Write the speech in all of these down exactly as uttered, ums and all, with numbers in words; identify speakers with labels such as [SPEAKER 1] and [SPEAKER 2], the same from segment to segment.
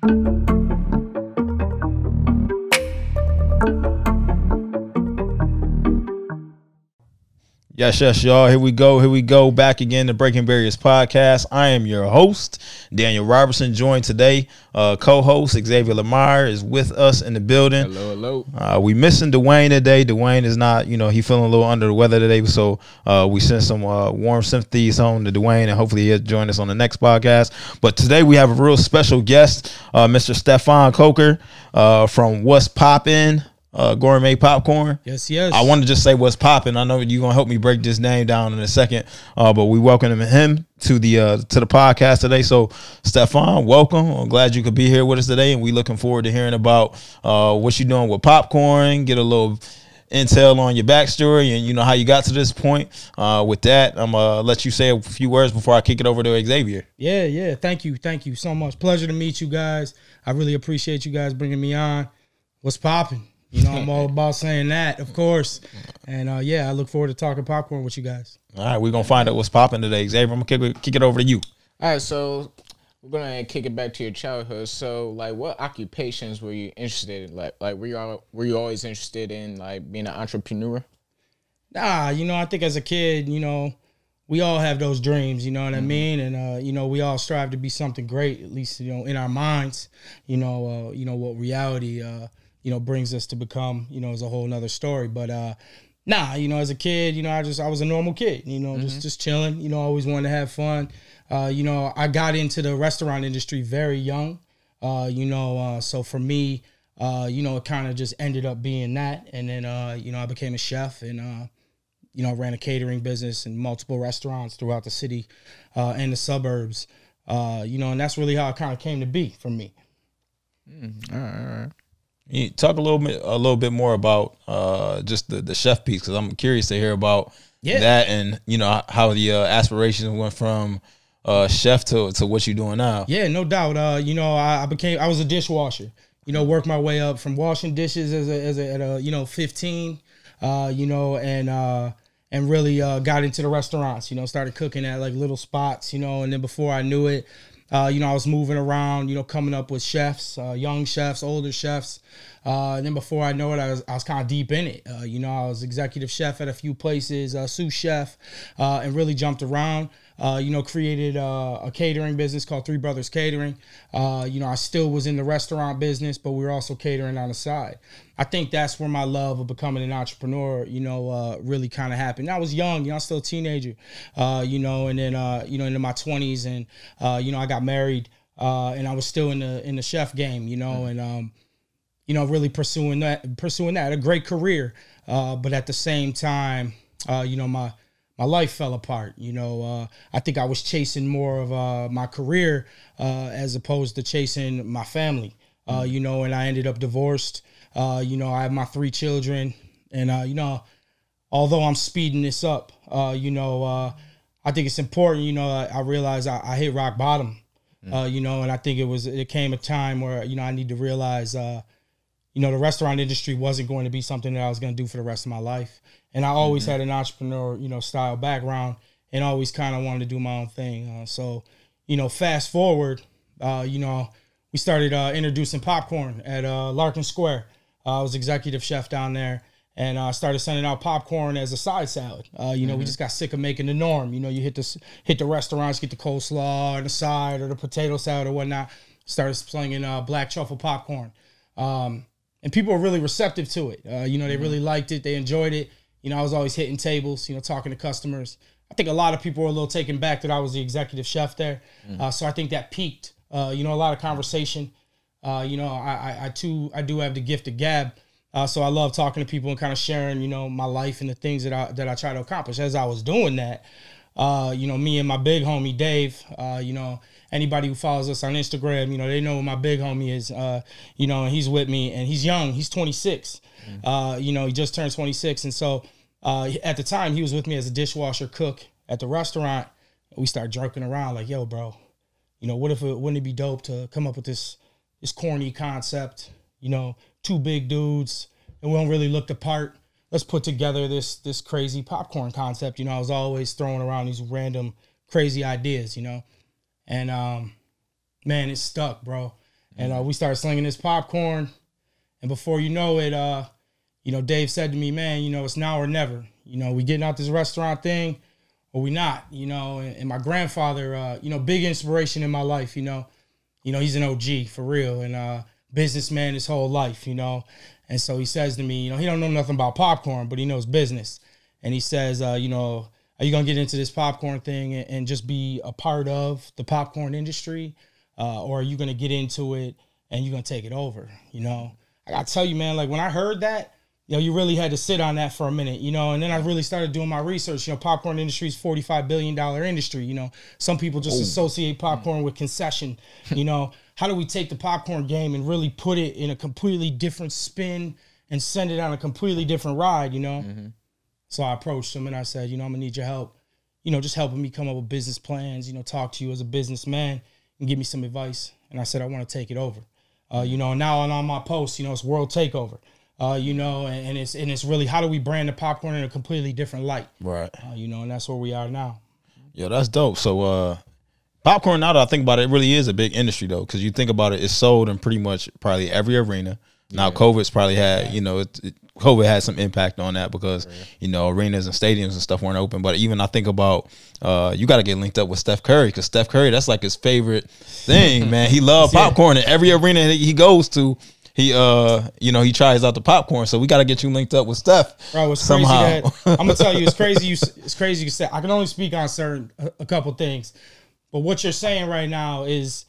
[SPEAKER 1] Yes, yes, y'all. Here we go. Here we go. Back again to Breaking Barriers Podcast. I am your host, Daniel Robertson, joined today. Uh, co-host Xavier Lamar is with us in the building.
[SPEAKER 2] Hello, hello.
[SPEAKER 1] Uh, we missing Dwayne today. Dwayne is not, you know, he feeling a little under the weather today. So uh, we send some uh, warm sympathies home to Dwayne, and hopefully he'll join us on the next podcast. But today we have a real special guest, uh, Mister Stefan Coker uh, from What's Poppin'. Uh, gourmet popcorn.
[SPEAKER 3] Yes, yes.
[SPEAKER 1] I want to just say what's popping. I know you're gonna help me break this name down in a second. Uh, but we welcome him to the uh, to the podcast today. So, Stefan, welcome. I'm glad you could be here with us today, and we looking forward to hearing about uh, what you're doing with popcorn. Get a little intel on your backstory and you know how you got to this point. Uh, with that, I'm gonna let you say a few words before I kick it over to Xavier.
[SPEAKER 3] Yeah, yeah. Thank you, thank you so much. Pleasure to meet you guys. I really appreciate you guys bringing me on. What's popping? You know, I'm all about saying that, of course. And, uh, yeah, I look forward to talking popcorn with you guys.
[SPEAKER 1] All right, we're going to find out what's popping today. Xavier, I'm going to kick it, kick it over to you.
[SPEAKER 2] All right, so we're going to kick it back to your childhood. So, like, what occupations were you interested in? Like, like were you all, were you always interested in, like, being an entrepreneur?
[SPEAKER 3] Nah, you know, I think as a kid, you know, we all have those dreams, you know what mm-hmm. I mean? And, uh, you know, we all strive to be something great, at least, you know, in our minds, you know, uh, you know, what reality uh you know, brings us to become, you know, is a whole nother story. But, uh, nah, you know, as a kid, you know, I just, I was a normal kid, you know, mm-hmm. just, just chilling, you know, always wanted to have fun. Uh, you know, I got into the restaurant industry very young, uh, you know, uh, so for me, uh, you know, it kind of just ended up being that. And then, uh, you know, I became a chef and, uh, you know, ran a catering business and multiple restaurants throughout the city, uh, and the suburbs, uh, you know, and that's really how it kind of came to be for me.
[SPEAKER 2] Mm, all right, all right.
[SPEAKER 1] You talk a little bit, a little bit more about uh, just the, the chef piece, because I'm curious to hear about yeah. that, and you know how the uh, aspirations went from uh, chef to to what you're doing now.
[SPEAKER 3] Yeah, no doubt. Uh, you know, I, I became, I was a dishwasher. You know, worked my way up from washing dishes as a, as a, at a you know fifteen. Uh, you know, and uh, and really uh, got into the restaurants. You know, started cooking at like little spots. You know, and then before I knew it. Uh, you know, I was moving around, you know, coming up with chefs, uh, young chefs, older chefs. Uh, and then before I know it, I was I was kind of deep in it. Uh, you know, I was executive chef at a few places, uh, sous chef, uh, and really jumped around. Uh, you know, created uh, a catering business called Three Brothers Catering. Uh, you know, I still was in the restaurant business, but we were also catering on the side. I think that's where my love of becoming an entrepreneur, you know, uh, really kind of happened. I was young, you know, I was still a teenager, uh, you know, and then, uh, you know, into my twenties and, uh, you know, I got married uh, and I was still in the in the chef game, you know, and, um, you know, really pursuing that, pursuing that, a great career. Uh, but at the same time, uh, you know, my my life fell apart. You know, uh, I think I was chasing more of uh, my career uh, as opposed to chasing my family, uh, you know, and I ended up divorced. Uh, you know, I have my three children and, uh, you know, although I'm speeding this up, uh, you know, uh, I think it's important, you know, I, I realized I, I hit rock bottom, mm. uh, you know, and I think it was, it came a time where, you know, I need to realize, uh, you know, the restaurant industry wasn't going to be something that I was going to do for the rest of my life. And I always mm-hmm. had an entrepreneur, you know, style background and always kind of wanted to do my own thing. Uh, so, you know, fast forward, uh, you know, we started uh, introducing popcorn at uh, Larkin Square. Uh, I was executive chef down there and I uh, started sending out popcorn as a side salad. Uh, you know, mm-hmm. we just got sick of making the norm. You know, you hit the, hit the restaurants, get the coleslaw or the side or the potato salad or whatnot. Started slinging uh, black truffle popcorn. Um, and people were really receptive to it. Uh, you know, they mm-hmm. really liked it. They enjoyed it. You know, I was always hitting tables, you know, talking to customers. I think a lot of people were a little taken back that I was the executive chef there. Mm-hmm. Uh, so I think that peaked, uh, you know, a lot of conversation. Uh, you know, I, I, I too, I do have the gift of gab. Uh, so I love talking to people and kind of sharing, you know, my life and the things that I, that I try to accomplish. As I was doing that, uh, you know, me and my big homie, Dave, uh, you know, anybody who follows us on Instagram, you know, they know who my big homie is, uh, you know, and he's with me and he's young. He's twenty-six. Mm-hmm. Uh, you know, he just turned twenty-six. And so uh, at the time he was with me as a dishwasher cook at the restaurant. We started joking around like, yo, bro, you know, what if it wouldn't it be dope to come up with this this corny concept, you know, two big dudes and we don't really look the part. Let's put together this this crazy popcorn concept. You know, I was always throwing around these random crazy ideas, you know. And, um, man, it stuck, bro. And uh, we started slinging this popcorn. And before you know it, uh, you know, Dave said to me, man, you know, it's now or never. You know, we getting out this restaurant thing or we not, you know. And, and my grandfather, uh, you know, big inspiration in my life, you know. You know, he's an O G for real and uh, businessman his whole life, you know. And so he says to me, you know, he don't know nothing about popcorn, but he knows business. And he says, uh, you know, are you going to get into this popcorn thing and, and just be a part of the popcorn industry? Uh, or are you going to get into it and you're going to take it over, you know? I got to tell you, man, like when I heard that, you know, you really had to sit on that for a minute, you know, and then I really started doing my research. You know, popcorn industry is forty-five billion dollars industry, you know. Some people just Ooh. associate popcorn with concession, you know. How do we take the popcorn game and really put it in a completely different spin and send it on a completely different ride, you know? Mm-hmm. So I approached him and I said, you know, I'm going to need your help, you know, just helping me come up with business plans, you know, talk to you as a businessman and give me some advice. And I said, I want to take it over. Uh, you know, now on my post, you know, it's World Takeover. Uh, you know, and, and it's and it's really how do we brand the popcorn in a completely different light,
[SPEAKER 1] right?
[SPEAKER 3] Uh, you know, and that's where we are now.
[SPEAKER 1] Yo, that's dope. So, uh, popcorn. Now that I think about it, it really is a big industry though, because you think about it, it's sold in pretty much probably every arena. Now, yeah. COVID's probably had, yeah. you know, it, it, COVID had some impact on that because right. you know arenas and stadiums and stuff weren't open. But even I think about, uh, you got to get linked up with Steph Curry because Steph Curry, that's like his favorite thing, man. He loves popcorn in every arena that he goes to. He, uh, you know, he tries out the popcorn, so we got to get you linked up with Steph.
[SPEAKER 3] Bro, it's somehow. Crazy that, I'm gonna tell you, it's crazy. You, it's crazy you say. I can only speak on certain a, a couple things, but what you're saying right now is,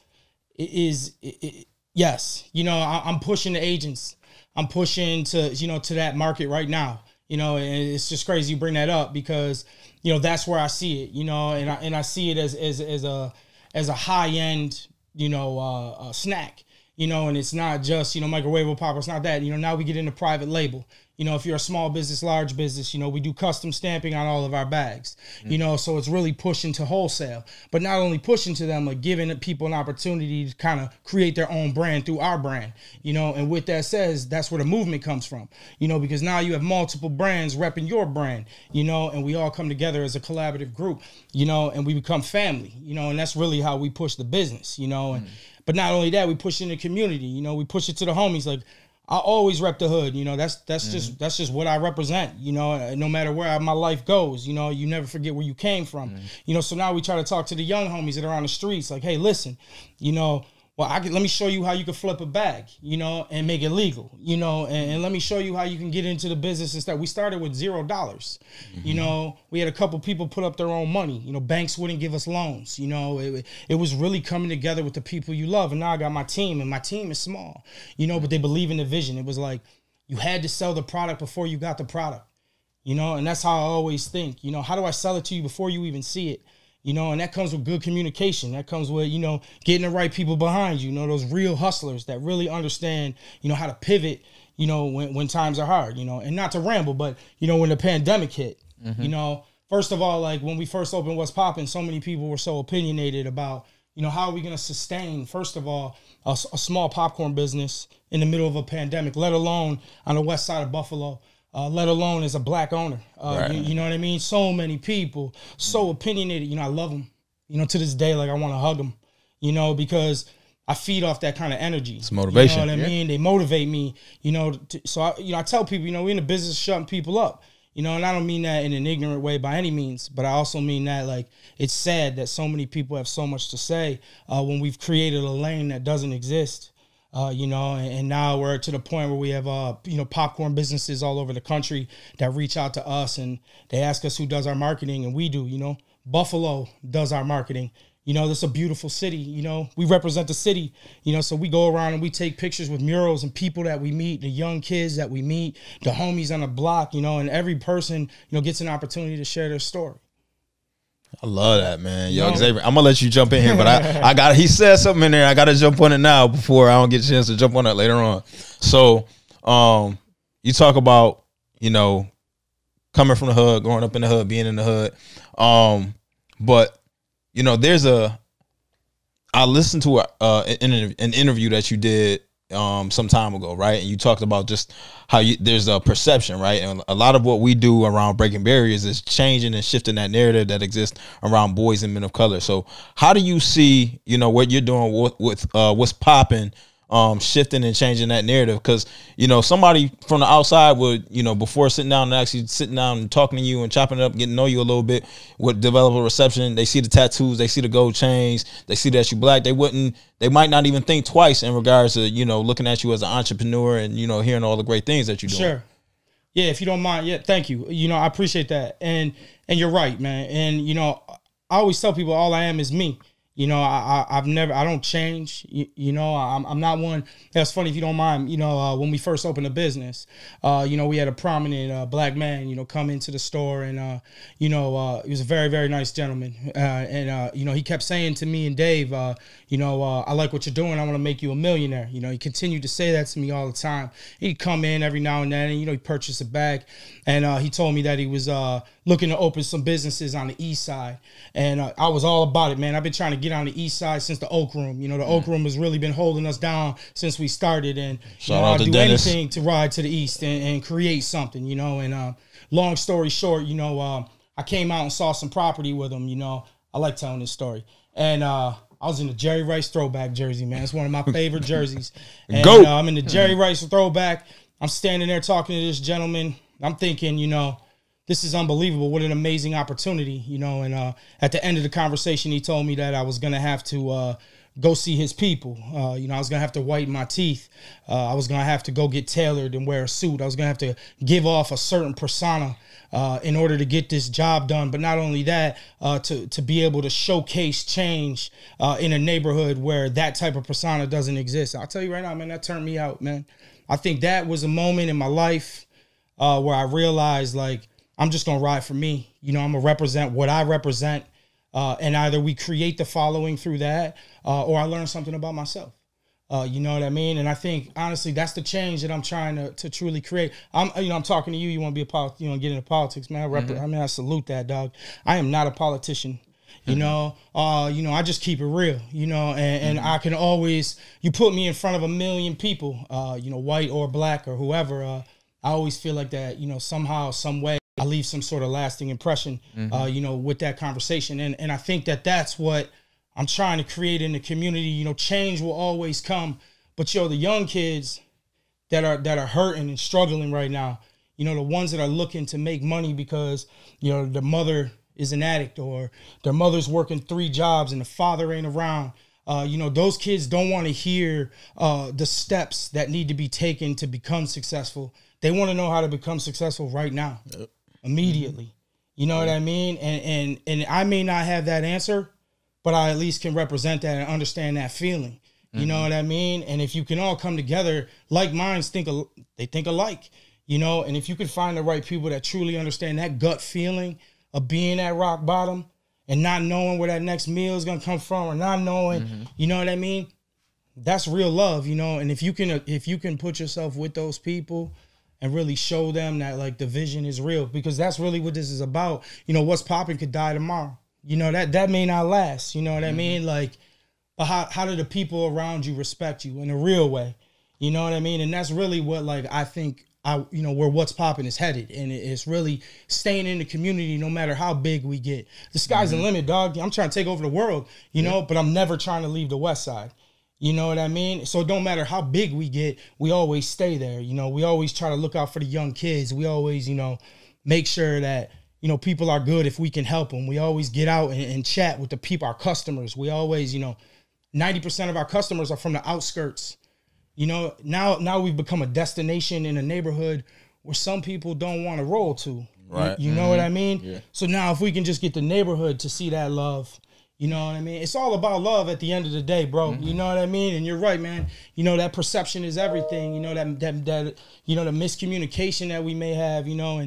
[SPEAKER 3] is, is yes, you know, I, I'm pushing the agents. I'm pushing to, you know, to that market right now. You know, and it's just crazy you bring that up because, you know, that's where I see it. You know, and I and I see it as as as a as a high end, you know, uh, uh, snack. You know, and it's not just, you know, microwavable popcorn. It's not that. You know, now we get into private label. You know, if you're a small business, large business, you know, we do custom stamping on all of our bags. Mm-hmm. You know, so it's really pushing to wholesale. But not only pushing to them, but giving people an opportunity to kind of create their own brand through our brand. You know, and with that says, that's where the movement comes from. You know, because now you have multiple brands repping your brand. You know, and we all come together as a collaborative group. You know, and we become family. You know, and that's really how we push the business. You know, and. Mm-hmm. But not only that, we push it in the community. You know, we push it to the homies. Like, I always rep the hood. You know, that's that's mm-hmm. just that's just what I represent. You know, no matter where my life goes. You know, you never forget where you came from. Mm-hmm. You know, so now we try to talk to the young homies that are on the streets. Like, hey, listen, you know, well, I can, let me show you how you can flip a bag. You know, and make it legal. You know, and, and let me show you how you can get into the business and stuff. We started with zero dollars. Mm-hmm. You know, we had a couple people put up their own money. You know, banks wouldn't give us loans. You know, it, it was really coming together with the people you love. And now I got my team, and my team is small. You know, but they believe in the vision. It was like you had to sell the product before you got the product. You know, and that's how I always think. You know, how do I sell it to you before you even see it? You know, and that comes with good communication. That comes with, you know, getting the right people behind you, you know, those real hustlers that really understand, you know, how to pivot, you know, when, when times are hard, you know, and not to ramble, but, you know, when the pandemic hit, mm-hmm. you know, first of all, like when we first opened What's Poppin', so many people were so opinionated about, you know, how are we going to sustain, first of all, a, a small popcorn business in the middle of a pandemic, let alone on the west side of Buffalo. Uh, let alone as a black owner. Uh, right. you, you know what I mean? So many people, so opinionated. You know, I love them. You know, to this day, like I want to hug them, you know, because I feed off that kind of energy.
[SPEAKER 1] It's motivation.
[SPEAKER 3] You know what I
[SPEAKER 1] yeah.
[SPEAKER 3] mean? They motivate me, you know. To, so, I, you know, I tell people, you know, we're in the business of shutting people up. You know, and I don't mean that in an ignorant way by any means, but I also mean that, like, it's sad that so many people have so much to say uh, when we've created a lane that doesn't exist. Uh, you know, and, and now we're to the point where we have, uh, you know, popcorn businesses all over the country that reach out to us and they ask us who does our marketing, and we do. You know, Buffalo does our marketing. You know, this is a beautiful city. You know, we represent the city, you know, so we go around and we take pictures with murals and people that we meet, the young kids that we meet, the homies on the block, you know, and every person, you know, gets an opportunity to share their story.
[SPEAKER 1] I love that, man. Yo, no. Xavier, I'm gonna let you jump in here, but I, I got he said something in there. I gotta jump on it now before I don't get a chance to jump on it later on. So, um, you talk about, you know, coming from the hood, growing up in the hood, being in the hood. Um, but you know, there's a I listened to a, uh, an, an interview that you did um some time ago, right? And you talked about just how you there's a perception, right? And a lot of what we do around breaking barriers is changing and shifting that narrative that exists around boys and men of color. So how do you see, you know, what you're doing with, with uh what's popping um, shifting and changing that narrative? Because, you know, somebody from the outside would, you know, before sitting down and actually sitting down and talking to you and chopping it up, getting to know you a little bit, would develop a reception. They see the tattoos, they see the gold chains, they see that you black. They wouldn't, they might not even think twice in regards to, you know, looking at you as an entrepreneur and, you know, hearing all the great things that you're doing.
[SPEAKER 3] Sure. Yeah, if you don't mind. Yeah, thank you. You know, I appreciate that. And and you're right, man. And, you know, I always tell people all I am is me. You know, I, I, I've never, I don't change. You, you know, I'm, I'm not one. That's funny if you don't mind. You know, uh, when we first opened the business, uh, you know, we had a prominent uh, black man, you know, come into the store, and uh, you know, uh, he was a very, very nice gentleman, uh, and uh, you know, he kept saying to me and Dave, uh, you know, uh, I like what you're doing. I want to make you a millionaire. You know, he continued to say that to me all the time. He'd come in every now and then, and you know, he purchased a bag, and uh, he told me that he was uh, looking to open some businesses on the east side, and uh, I was all about it, man. I've been trying to get on the east side since the Oak Room. You know, the Oak Room has really been holding us down since we started, and you know, I'll do Dennis. anything to ride to the east and, and create something, you know. And uh, long story short, you know, uh, I came out and saw some property with him. You know, I like telling this story, and uh, I was in the Jerry Rice throwback jersey, man. It's one of my favorite jerseys. And
[SPEAKER 1] Go.
[SPEAKER 3] Uh, I'm in the Jerry Rice throwback. I'm standing there talking to this gentleman. I'm thinking, you know, this is unbelievable. What an amazing opportunity, you know. And uh, at the end of the conversation, he told me that I was going to have to uh, go see his people. Uh, you know, I was going to have to whiten my teeth. Uh, I was going to have to go get tailored and wear a suit. I was going to have to give off a certain persona uh, in order to get this job done. But not only that, uh, to, to be able to showcase change uh, in a neighborhood where that type of persona doesn't exist. I'll tell you right now, man, that turned me out, man. I think that was a moment in my life uh, where I realized, like, I'm just going to ride for me. You know, I'm going to represent what I represent. Uh, and either we create the following through that uh, or I learn something about myself. Uh, you know what I mean? And I think, honestly, that's the change that I'm trying to, to truly create. I'm, you know, I'm talking to you. You want to be a polit- you know, get into politics, man. I, rep- mm-hmm. I mean, I salute that, dog. I am not a politician. You mm-hmm. know, uh, you know, I just keep it real, you know, and, and mm-hmm. I can always, you put me in front of a million people, uh, you know, white or black or whoever. Uh, I always feel like that, you know, somehow, some way, I leave some sort of lasting impression, mm-hmm. uh, you know, with that conversation. And and I think that that's what I'm trying to create in the community. You know, change will always come. But, yo, the young kids that are that are hurting and struggling right now, you know, the ones that are looking to make money because, you know, their mother is an addict or their mother's working three jobs and the father ain't around. Uh, you know, those kids don't want to hear uh, the steps that need to be taken to become successful. They want to know how to become successful right now. Yep. Immediately. Mm-hmm. You know yeah. what I mean? And and and I may not have that answer, but I at least can represent that and understand that feeling. You mm-hmm. know what I mean? And if you can all come together, like minds think al- they think alike, you know, and if you can find the right people that truly understand that gut feeling of being at rock bottom and not knowing where that next meal is going to come from or not knowing, mm-hmm. you know what I mean? That's real love, you know? And if you can if you can put yourself with those people and really show them that, like, the vision is real, because that's really what this is about. You know, what's popping could die tomorrow. You know, that that may not last. You know what mm-hmm. I mean? Like, but how how do the people around you respect you in a real way? You know what I mean? And that's really what, like, I think, I you know, where What's Popping is headed. And it's really staying in the community no matter how big we get. The sky's mm-hmm. the limit, dog. I'm trying to take over the world, you yeah. know, but I'm never trying to leave the West Side. You know what I mean? So it don't matter how big we get, we always stay there. You know, we always try to look out for the young kids. We always, you know, make sure that, you know, people are good if we can help them. We always get out and, and chat with the people, our customers. We always, you know, ninety percent of our customers are from the outskirts. You know, now now we've become a destination in a neighborhood where some people don't want to roll to.
[SPEAKER 1] Right.
[SPEAKER 3] You, you know
[SPEAKER 1] mm-hmm.
[SPEAKER 3] what I mean?
[SPEAKER 2] Yeah.
[SPEAKER 3] So now if we can just get the neighborhood to see that love, you know what I mean? It's all about love at the end of the day, bro. Mm-hmm. You know what I mean? And you're right, man. You know, that perception is everything. You know, that, that, that, you know, the miscommunication that we may have, you know, and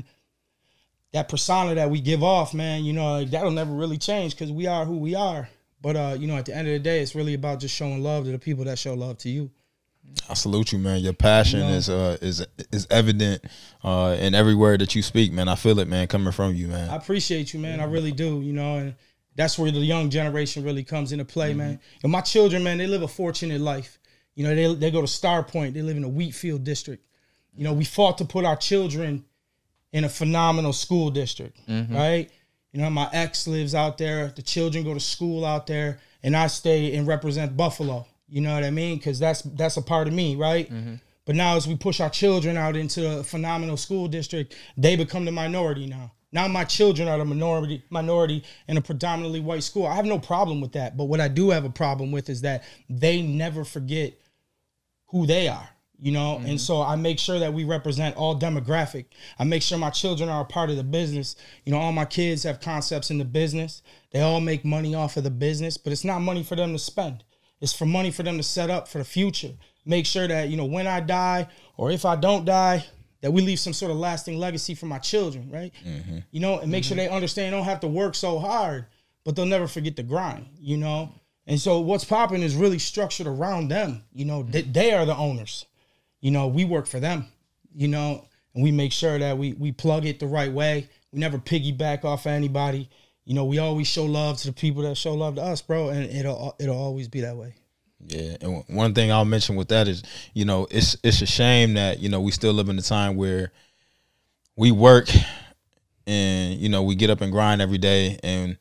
[SPEAKER 3] that persona that we give off, man, you know, like, that'll never really change because we are who we are. But, uh, you know, at the end of the day, it's really about just showing love to the people that show love to you.
[SPEAKER 1] I salute you, man. Your passion you know? is uh is is evident uh in every word that you speak, man. I feel it, man, coming from you, man.
[SPEAKER 3] I appreciate you, man. I really do, you know, and that's where the young generation really comes into play, mm-hmm. man. And my children, man, they live a fortunate life. You know, they they go to Star Point. They live in a Wheatfield district. You know, we fought to put our children in a phenomenal school district, mm-hmm. right? You know, my ex lives out there. The children go to school out there, and I stay and represent Buffalo. You know what I mean? Because that's that's a part of me, right? Mm-hmm. But now as we push our children out into a phenomenal school district, they become the minority now. Now my children are the minority minority in a predominantly white school. I have no problem with that. But what I do have a problem with is that they never forget who they are, you know? Mm-hmm. And so I make sure that we represent all demographic. I make sure my children are a part of the business. You know, all my kids have concepts in the business. They all make money off of the business, but it's not money for them to spend. It's for money for them to set up for the future. Make sure that, you know, when I die or if I don't die, that we leave some sort of lasting legacy for my children, right? Mm-hmm. You know, and make mm-hmm. sure they understand they don't have to work so hard, but they'll never forget the grind, you know? And so what's popping is really structured around them. You know, they, they are the owners. You know, we work for them, you know, and we make sure that we we plug it the right way. We never piggyback off of anybody. You know, we always show love to the people that show love to us, bro, and it'll it'll always be that way.
[SPEAKER 1] Yeah, and one thing I'll mention with that is, you know, it's it's a shame that, you know, we still live in a time where we work and, you know, we get up and grind every day and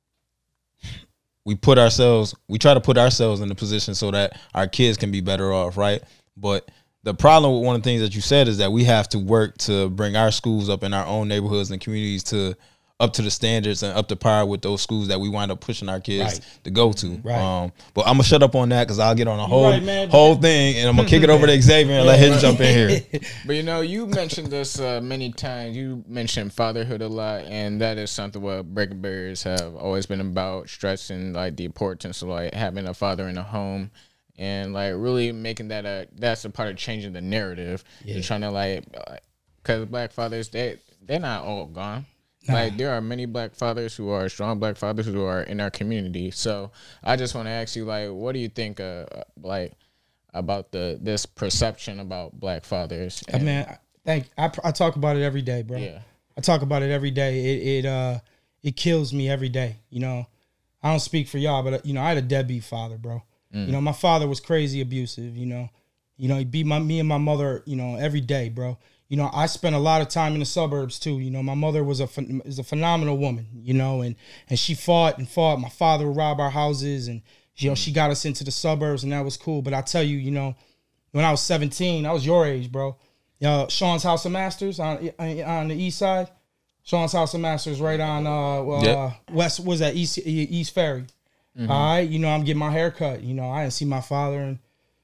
[SPEAKER 1] we put ourselves, we try to put ourselves in a position so that our kids can be better off, right? But the problem with one of the things that you said is that we have to work to bring our schools up in our own neighborhoods and communities to up to the standards and up to par with those schools that we wind up pushing our kids right. to go to. Right. Um, but I'm gonna shut up on that because I'll get on a whole right, whole thing and I'm gonna kick it over to Xavier and let him jump in here.
[SPEAKER 2] But you know, you mentioned this uh, many times. You mentioned fatherhood a lot, and that is something what Breaking Barriers have always been about, stressing like the importance of like having a father in a home. And like really making that a that's a part of changing the narrative. Yeah. You're trying to like, because black fathers they they're not all gone. Nah. Like there are many black fathers who are strong black fathers who are in our community. So I just want to ask you, like, what do you think, uh, like, about the this perception about black fathers?
[SPEAKER 3] And, I mean, thank I, I talk about it every day, bro. Yeah, I talk about it every day. It it uh it kills me every day. You know, I don't speak for y'all, but you know, I had a deadbeat father, bro. Mm. You know, my father was crazy abusive. You know, you know, he beat my me and my mother. You know, every day, bro. You know, I spent a lot of time in the suburbs too. You know, my mother was a is a phenomenal woman. You know, and and she fought and fought. My father would rob our houses, and you know, she got us into the suburbs, and that was cool. But I tell you, you know, when I was seventeen, I was your age, bro. You know, Sean's House of Masters on on the east side. Sean's House of Masters right on uh, well, yep. uh west. Was that East East Ferry? Mm-hmm. All right, you know, I'm getting my hair cut. You know, I didn't see my father, and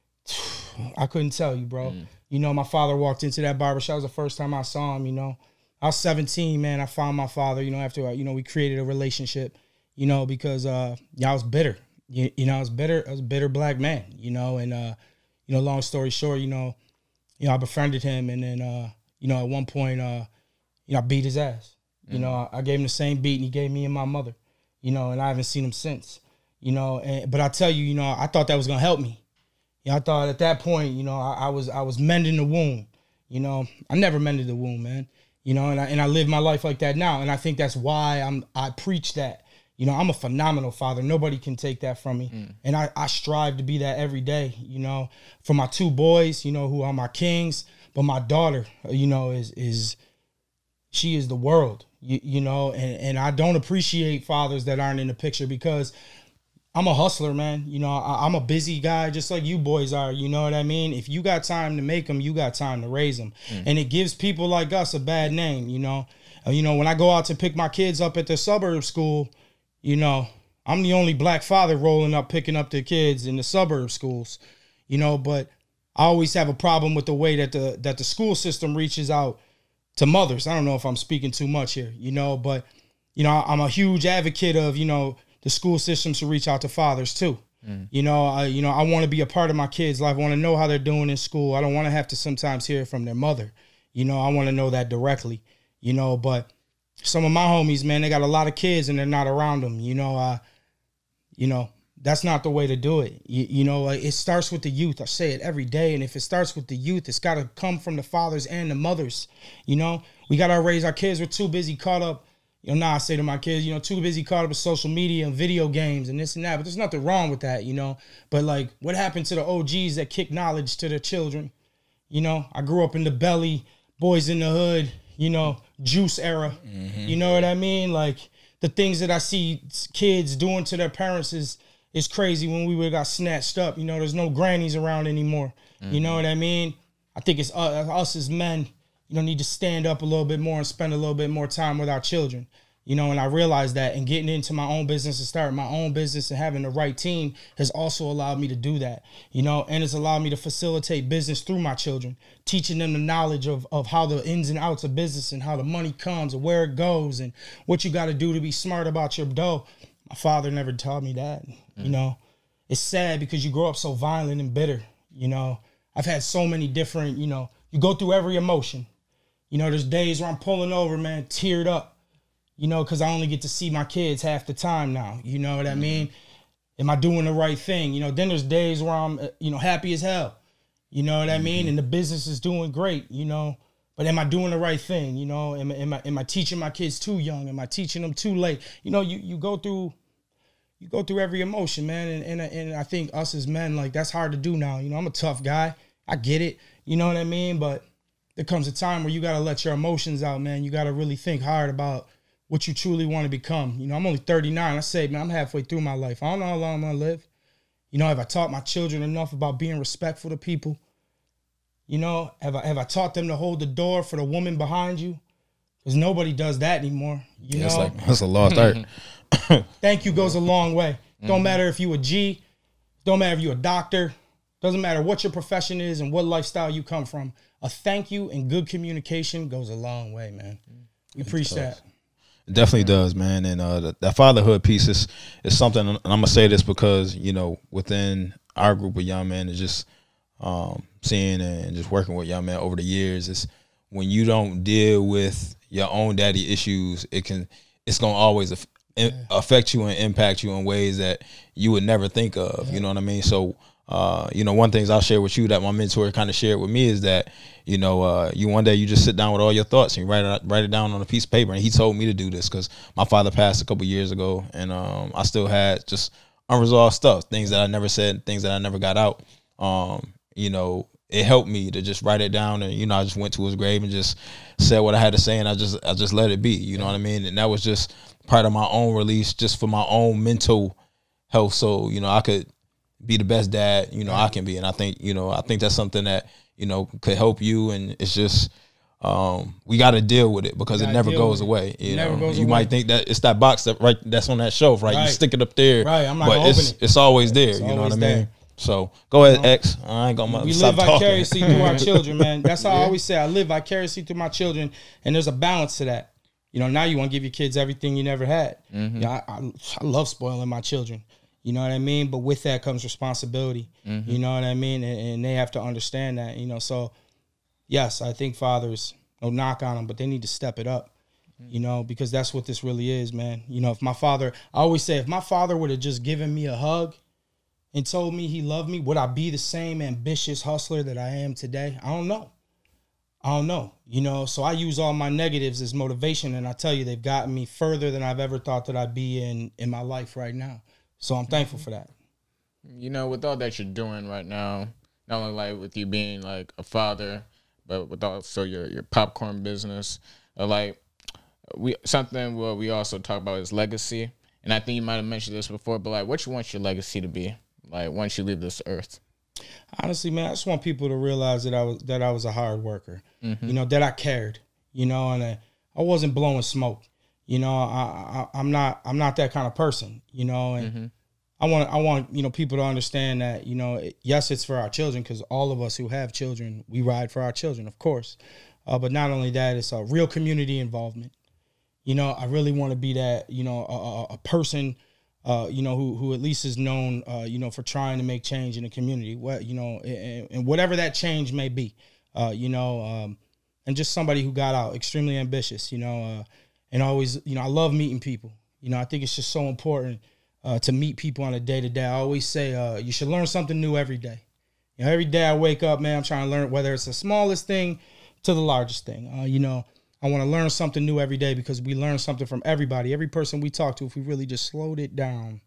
[SPEAKER 3] I couldn't tell you, bro. Mm. You know, my father walked into that barbershop. It was the first time I saw him, you know. I was seventeen, man. I found my father, you know, after, you know, we created a relationship, you know, because, uh, yeah, I was bitter. You, you know, I was bitter. I was a bitter black man, you know, and, uh, you know, long story short, you know, you know, I befriended him. And then, uh, you know, at one point, uh, you know, I beat his ass. Mm-hmm. You know, I, I gave him the same beat and he gave me and my mother, you know, and I haven't seen him since, you know. And, but I tell you, you know, I thought that was going to help me. You know, I thought at that point, you know, I, I was I was mending the wound. You know, I never mended the wound, man. You know, and I and I live my life like that now, and I think that's why I'm I preach that. You know, I'm a phenomenal father. Nobody can take that from me, mm. and I, I strive to be that every day. You know, for my two boys, you know, who are my kings, but my daughter, you know, is is she is the world. You you know, and and I don't appreciate fathers that aren't in the picture because I'm a hustler, man. You know, I, I'm a busy guy just like you boys are. You know what I mean? If you got time to make them, you got time to raise them. Mm. And it gives people like us a bad name, you know. Uh, you know, when I go out to pick my kids up at the suburb school, you know, I'm the only black father rolling up, picking up the kids in the suburb schools, you know. But I always have a problem with the way that the that the school system reaches out to mothers. I don't know if I'm speaking too much here, you know, but, you know, I'm a huge advocate of, you know, the school system should reach out to fathers too. Mm. You know, I, you know, I want to be a part of my kids' life. I want to know how they're doing in school. I don't want to have to sometimes hear from their mother. You know, I want to know that directly, you know, but some of my homies, man, they got a lot of kids and they're not around them. You know, uh, you know, that's not the way to do it. You, you know, it starts with the youth. I say it every day. And if it starts with the youth, it's got to come from the fathers and the mothers. You know, we got to raise our kids. We're too busy caught up. You know, now I say to my kids, you know, too busy caught up with social media and video games and this and that. But there's nothing wrong with that, you know. But, like, what happened to the O Gs that kick knowledge to their children? You know, I grew up in the Belly, Boys in the Hood, you know, Juice era. Mm-hmm. You know what I mean? Like, the things that I see kids doing to their parents is it's crazy when we would got snatched up. You know, there's no grannies around anymore. Mm-hmm. You know what I mean? I think it's uh, us as men, you know, need to stand up a little bit more and spend a little bit more time with our children. You know, and I realized that, and getting into my own business and starting my own business and having the right team has also allowed me to do that, you know, and it's allowed me to facilitate business through my children, teaching them the knowledge of, of how the ins and outs of business and how the money comes and where it goes and what you got to do to be smart about your dough. My father never taught me that, mm. you know. It's sad because you grow up so violent and bitter, you know. I've had so many different, you know, you go through every emotion. You know, there's days where I'm pulling over, man, teared up. You know, because I only get to see my kids half the time now. You know what I mean? Am I doing the right thing? You know, then there's days where I'm, you know, happy as hell. You know what I mean? Mm-hmm. And the business is doing great, you know. But am I doing the right thing? You know, am, am, I, am I teaching my kids too young? Am I teaching them too late? You know, you, you go through you go through every emotion, man. And, and, and I think us as men, like, that's hard to do now. You know, I'm a tough guy. I get it. You know what I mean? But there comes a time where you got to let your emotions out, man. You got to really think hard about what you truly want to become. You know, I'm only thirty-nine. I say, man, I'm halfway through my life. I don't know how long I'm going to live. You know, have I taught my children enough about being respectful to people? You know, have I have I taught them to hold the door for the woman behind you? Because nobody does that anymore. You
[SPEAKER 1] yeah,
[SPEAKER 3] know,
[SPEAKER 1] it's like, that's a lost art.
[SPEAKER 3] Thank you goes a long way. Don't mm-hmm. matter if you a G. Don't matter if you a doctor. Doesn't matter what your profession is and what lifestyle you come from. A thank you and good communication goes a long way, man. We preach that.
[SPEAKER 1] It definitely does, man. And uh, the, that fatherhood piece is, is something, and I'm going to say this because, you know, within our group of young men, is just um, seeing and just working with young men over the years, is when you don't deal with your own daddy issues, it can, it's going to always af- yeah. affect you and impact you in ways that you would never think of, yeah. you know what I mean? So, uh, you know, one things I'll share with you that my mentor kind of shared with me is that, you know, uh, you one day you just sit down with all your thoughts and you write it, write it down on a piece of paper. And he told me to do this because my father passed a couple years ago, and um, I still had just unresolved stuff, things that I never said, things that I never got out. Um, you know, it helped me to just write it down, and you know, I just went to his grave and just said what I had to say, and I just I just let it be. You know what I mean? And that was just part of my own release, just for my own mental health, so you know I could be the best dad you know I can be. And I think you know I think that's something that you know could help you, and it's just um we got to deal with it because it never goes away. You know, you away. might think that it's that box that right that's on that shelf, right? right. You stick it up there,
[SPEAKER 3] right? I'm not
[SPEAKER 1] but
[SPEAKER 3] gonna
[SPEAKER 1] it's
[SPEAKER 3] open it.
[SPEAKER 1] it's always there.
[SPEAKER 3] It's
[SPEAKER 1] you know
[SPEAKER 3] always
[SPEAKER 1] what I mean?
[SPEAKER 3] there.
[SPEAKER 1] So go ahead,
[SPEAKER 3] you know,
[SPEAKER 1] X. I ain't gonna
[SPEAKER 3] we
[SPEAKER 1] stop
[SPEAKER 3] live vicariously
[SPEAKER 1] talking.
[SPEAKER 3] through our children, man. That's how yeah. I always say I live vicariously through my children, and there's a balance to that. You know, now you want to give your kids everything you never had. Mm-hmm. You know, I, I, I love spoiling my children. You know what I mean? But with that comes responsibility. Mm-hmm. You know what I mean? And, and they have to understand that, you know. So, yes, I think fathers, no knock on them, but they need to step it up, mm-hmm. you know, because that's what this really is, man. You know, if my father, I always say, if my father would have just given me a hug and told me he loved me, would I be the same ambitious hustler that I am today? I don't know. I don't know, you know, so I use all my negatives as motivation, and I tell you, they've gotten me further than I've ever thought that I'd be in, in my life right now. So I'm thankful for that.
[SPEAKER 2] You know, with all that you're doing right now, not only like with you being like a father, but with also your, your popcorn business, uh, like we something what we also talk about is legacy. And I think you might have mentioned this before, but like, what you want your legacy to be, like once you leave this earth?
[SPEAKER 3] Honestly, man, I just want people to realize that I was that I was a hard worker, mm-hmm. you know, that I cared, you know, and I, I wasn't blowing smoke. You know, I, I, I'm not I'm not that kind of person, you know, and mm-hmm. I want I want, you know, people to understand that, you know, yes, it's for our children, because all of us who have children, we ride for our children, of course. Uh, but not only that, it's a real community involvement. You know, I really want to be that, you know, a, a person, uh, you know, who who at least is known, uh, you know, for trying to make change in the community, what, you know, and, and whatever that change may be, uh, you know, um, and just somebody who got out, extremely ambitious, you know, uh, and always, you know, I love meeting people. You know, I think it's just so important uh, to meet people on a day-to-day. I always say uh, you should learn something new every day. You know, every day I wake up, man, I'm trying to learn, whether it's the smallest thing to the largest thing. Uh, you know, I want to learn something new every day, because we learn something from everybody. Every person we talk to, if we really just slowed it down,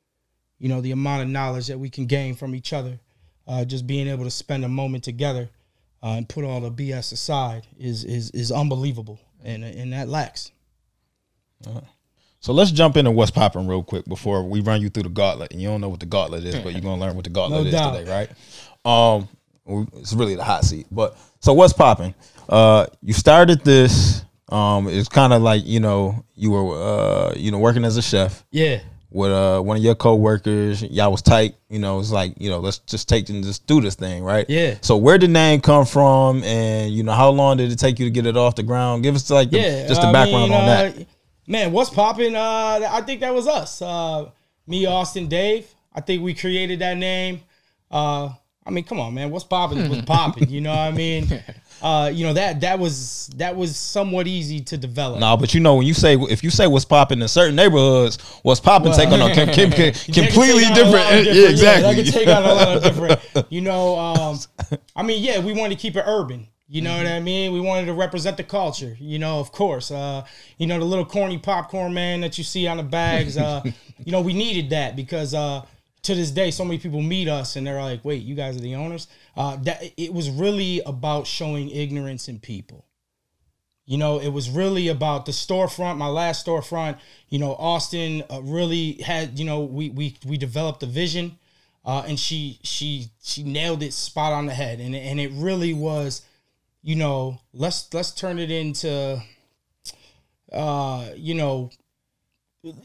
[SPEAKER 3] you know, the amount of knowledge that we can gain from each other, uh, just being able to spend a moment together uh, and put all the B S aside is is is unbelievable, and and that lacks.
[SPEAKER 1] Uh-huh. So let's jump into what's popping real quick before we run you through the gauntlet. And you don't know what the gauntlet is, but you're gonna learn what the gauntlet
[SPEAKER 3] No
[SPEAKER 1] is
[SPEAKER 3] doubt.
[SPEAKER 1] today, right? Um, it's really the hot seat. But so what's popping? Uh, you started this. Um, it's kind of like you know you were uh you know working as a chef
[SPEAKER 3] Yeah.
[SPEAKER 1] with uh one of your coworkers. Y'all was tight. You know, it's like you know let's just take and just do this thing, right?
[SPEAKER 3] Yeah.
[SPEAKER 1] So where did the name come from, and you know how long did it take you to get it off the ground? Give us like the,
[SPEAKER 3] Yeah,
[SPEAKER 1] just the
[SPEAKER 3] I
[SPEAKER 1] background
[SPEAKER 3] mean,
[SPEAKER 1] on
[SPEAKER 3] uh,
[SPEAKER 1] that.
[SPEAKER 3] Man, what's popping? Uh, I think that was us. Uh, me, Austin, Dave. I think we created that name. Uh, I mean, come on, man. What's popping was popping. You know what I mean? Uh, you know that that was that was somewhat easy to develop.
[SPEAKER 1] No, but you know when you say if you say what's popping in certain neighborhoods, what's popping
[SPEAKER 3] Well,
[SPEAKER 1] take on a com- com- com-
[SPEAKER 3] That could
[SPEAKER 1] completely
[SPEAKER 3] take on a
[SPEAKER 1] different.
[SPEAKER 3] lot of
[SPEAKER 1] Yeah, exactly.
[SPEAKER 3] Yeah, that could take on a lot of different. You know, um, I mean, yeah, we wanted to keep it urban. You know what I mean? We wanted to represent the culture. You know, of course. Uh, you know, the little corny popcorn man that you see on the bags. Uh, you know, we needed that because uh, to this day, so many people meet us and they're like, "Wait, you guys are the owners?" Uh, that it was really about showing ignorance in people. You know, it was really about the storefront. My last storefront, you know, Austin uh, really had, you know, we we we developed a vision, uh, and she she she nailed it spot on the head, and and it really was, you know, let's let's turn it into, uh, you know, it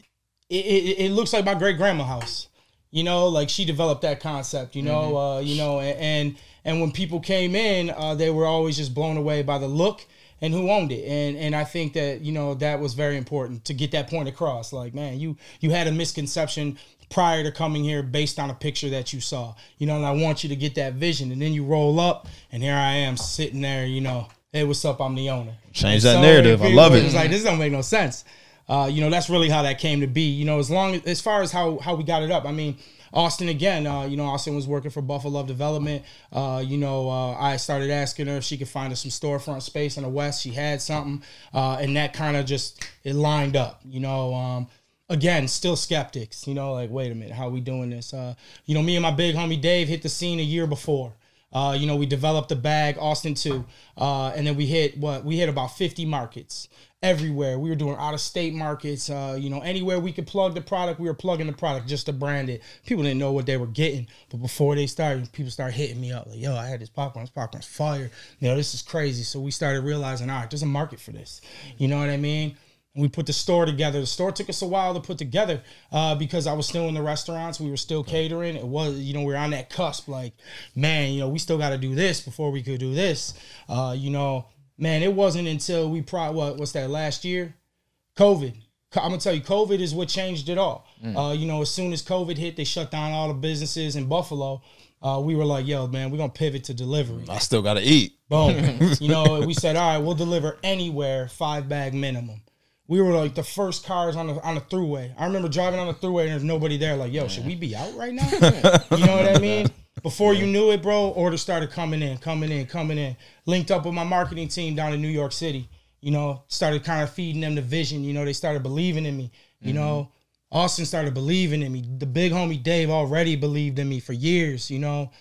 [SPEAKER 3] it, it looks like my great grandma house. You know, like she developed that concept. You know, mm-hmm. uh, you know, and, and and when people came in, uh, they were always just blown away by the look and who owned it. And and I think that, you know, that was very important to get that point across. Like, man, you you had a misconception prior to coming here based on a picture that you saw. You know, and I want you to get that vision. And then you roll up, and here I am sitting there. You know, hey, what's up? I'm the owner.
[SPEAKER 1] Change
[SPEAKER 3] And
[SPEAKER 1] that
[SPEAKER 3] so
[SPEAKER 1] narrative. I love it.
[SPEAKER 3] It's like, this don't make no sense. Uh, you know, that's really how that came to be. You know, as long as, as far as how, how we got it up, I mean, Austin, again, uh, you know, Austin was working for Buffalo Love Development. Uh, you know, uh, I started asking her if she could find us some storefront space in the West. She had something, uh, and that kind of just, it lined up, you know. Um, again, still skeptics, you know, like, wait a minute, how we doing this? Uh, you know, me and my big homie Dave hit the scene a year before. Uh, you know, we developed the bag, Austin too, uh, and then we hit, what, we hit about fifty markets. Everywhere. We were doing out-of-state markets. Uh, you know, anywhere we could plug the product, we were plugging the product just to brand it. People didn't know what they were getting, but before they started, people started hitting me up like, "Yo, I had this popcorn. This popcorn's fire. You know, this is crazy." So we started realizing, all right, there's a market for this. You know what I mean? And we put the store together. The store took us a while to put together uh, because I was still in the restaurants. We were still catering. It was, you know, we were on that cusp. Like, man, you know, we still got to do this before we could do this. Uh, you know. Man, it wasn't until we probably, what, what's that, last year? COVID. I'm going to tell you, COVID is what changed it all. Mm. Uh, you know, as soon as COVID hit, they shut down all the businesses in Buffalo. Uh, we were like, yo, man, we're going to pivot to delivery.
[SPEAKER 1] I still got to eat.
[SPEAKER 3] Boom. You know, we said, all right, we'll deliver anywhere, five bag minimum. We were like the first cars on the on the throughway. I remember driving on the throughway and there's nobody there. Like, yo, should we be out right now? You know what I mean? Before you knew it, bro, orders started coming in, coming in, coming in. Linked up with my marketing team down in New York City. You know, started kind of feeding them the vision. You know, they started believing in me. You mm-hmm. know, Austin started believing in me. The big homie Dave already believed in me for years, you know.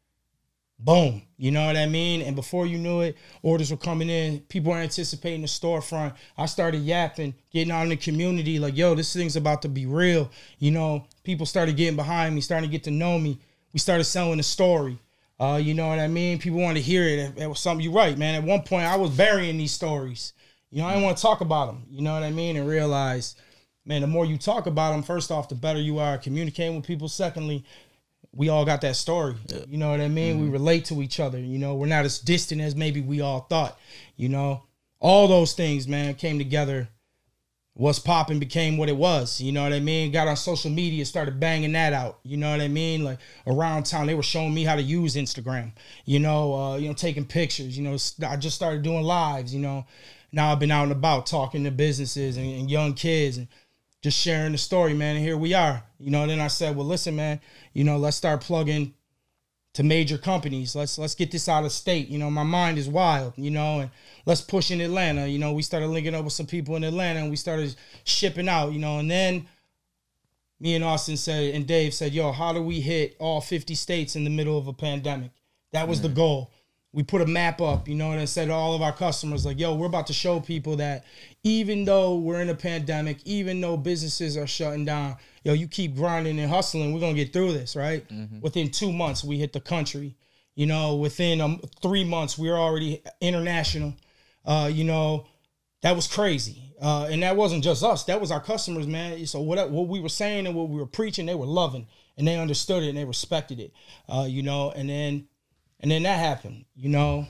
[SPEAKER 3] Boom. You know what I mean? And before you knew it, orders were coming in. People were anticipating the storefront. I started yapping, getting out in the community like, yo, this thing's about to be real. You know, people started getting behind me, starting to get to know me. We started selling the story. Uh, you know what I mean? People wanted to hear it. It was something, you're right, man. At one point, I was burying these stories. You know, I didn't want to talk about them. You know what I mean? And realize, man, the more you talk about them, first off, the better you are communicating with people. Secondly, we all got that story. Yeah. You know what I mean? Mm-hmm. We relate to each other. You know, we're not as distant as maybe we all thought. You know, all those things, man, came together. What's popping became what it was. You know what I mean? Got on social media, started banging that out. You know what I mean? Like around town, they were showing me how to use Instagram. You know, uh, you know, taking pictures. You know, I just started doing lives. You know, now I've been out and about talking to businesses and, and young kids and just sharing the story, man. And here we are. You know, then I said, well, listen, man, you know, let's start plugging to major companies. Let's let's get this out of state. You know, my mind is wild, you know, and let's push in Atlanta. You know, we started linking up with some people in Atlanta and we started shipping out, you know, and then me and Austin said, and Dave said, yo, how do we hit all fifty states in the middle of a pandemic? That was mm-hmm. the goal. we put a map up, you know, and it said to all of our customers, like, yo, we're about to show people that even though we're in a pandemic, even though businesses are shutting down, yo, you keep grinding and hustling, we're going to get through this, right? Mm-hmm. Within two months, we hit the country. You know, within um, three months, we were already international. Uh, you know, that was crazy. Uh, and that wasn't just us. That was our customers, man. So what what we were saying and what we were preaching, they were loving. And they understood it and they respected it. Uh, you know, and then and then that happened, you know.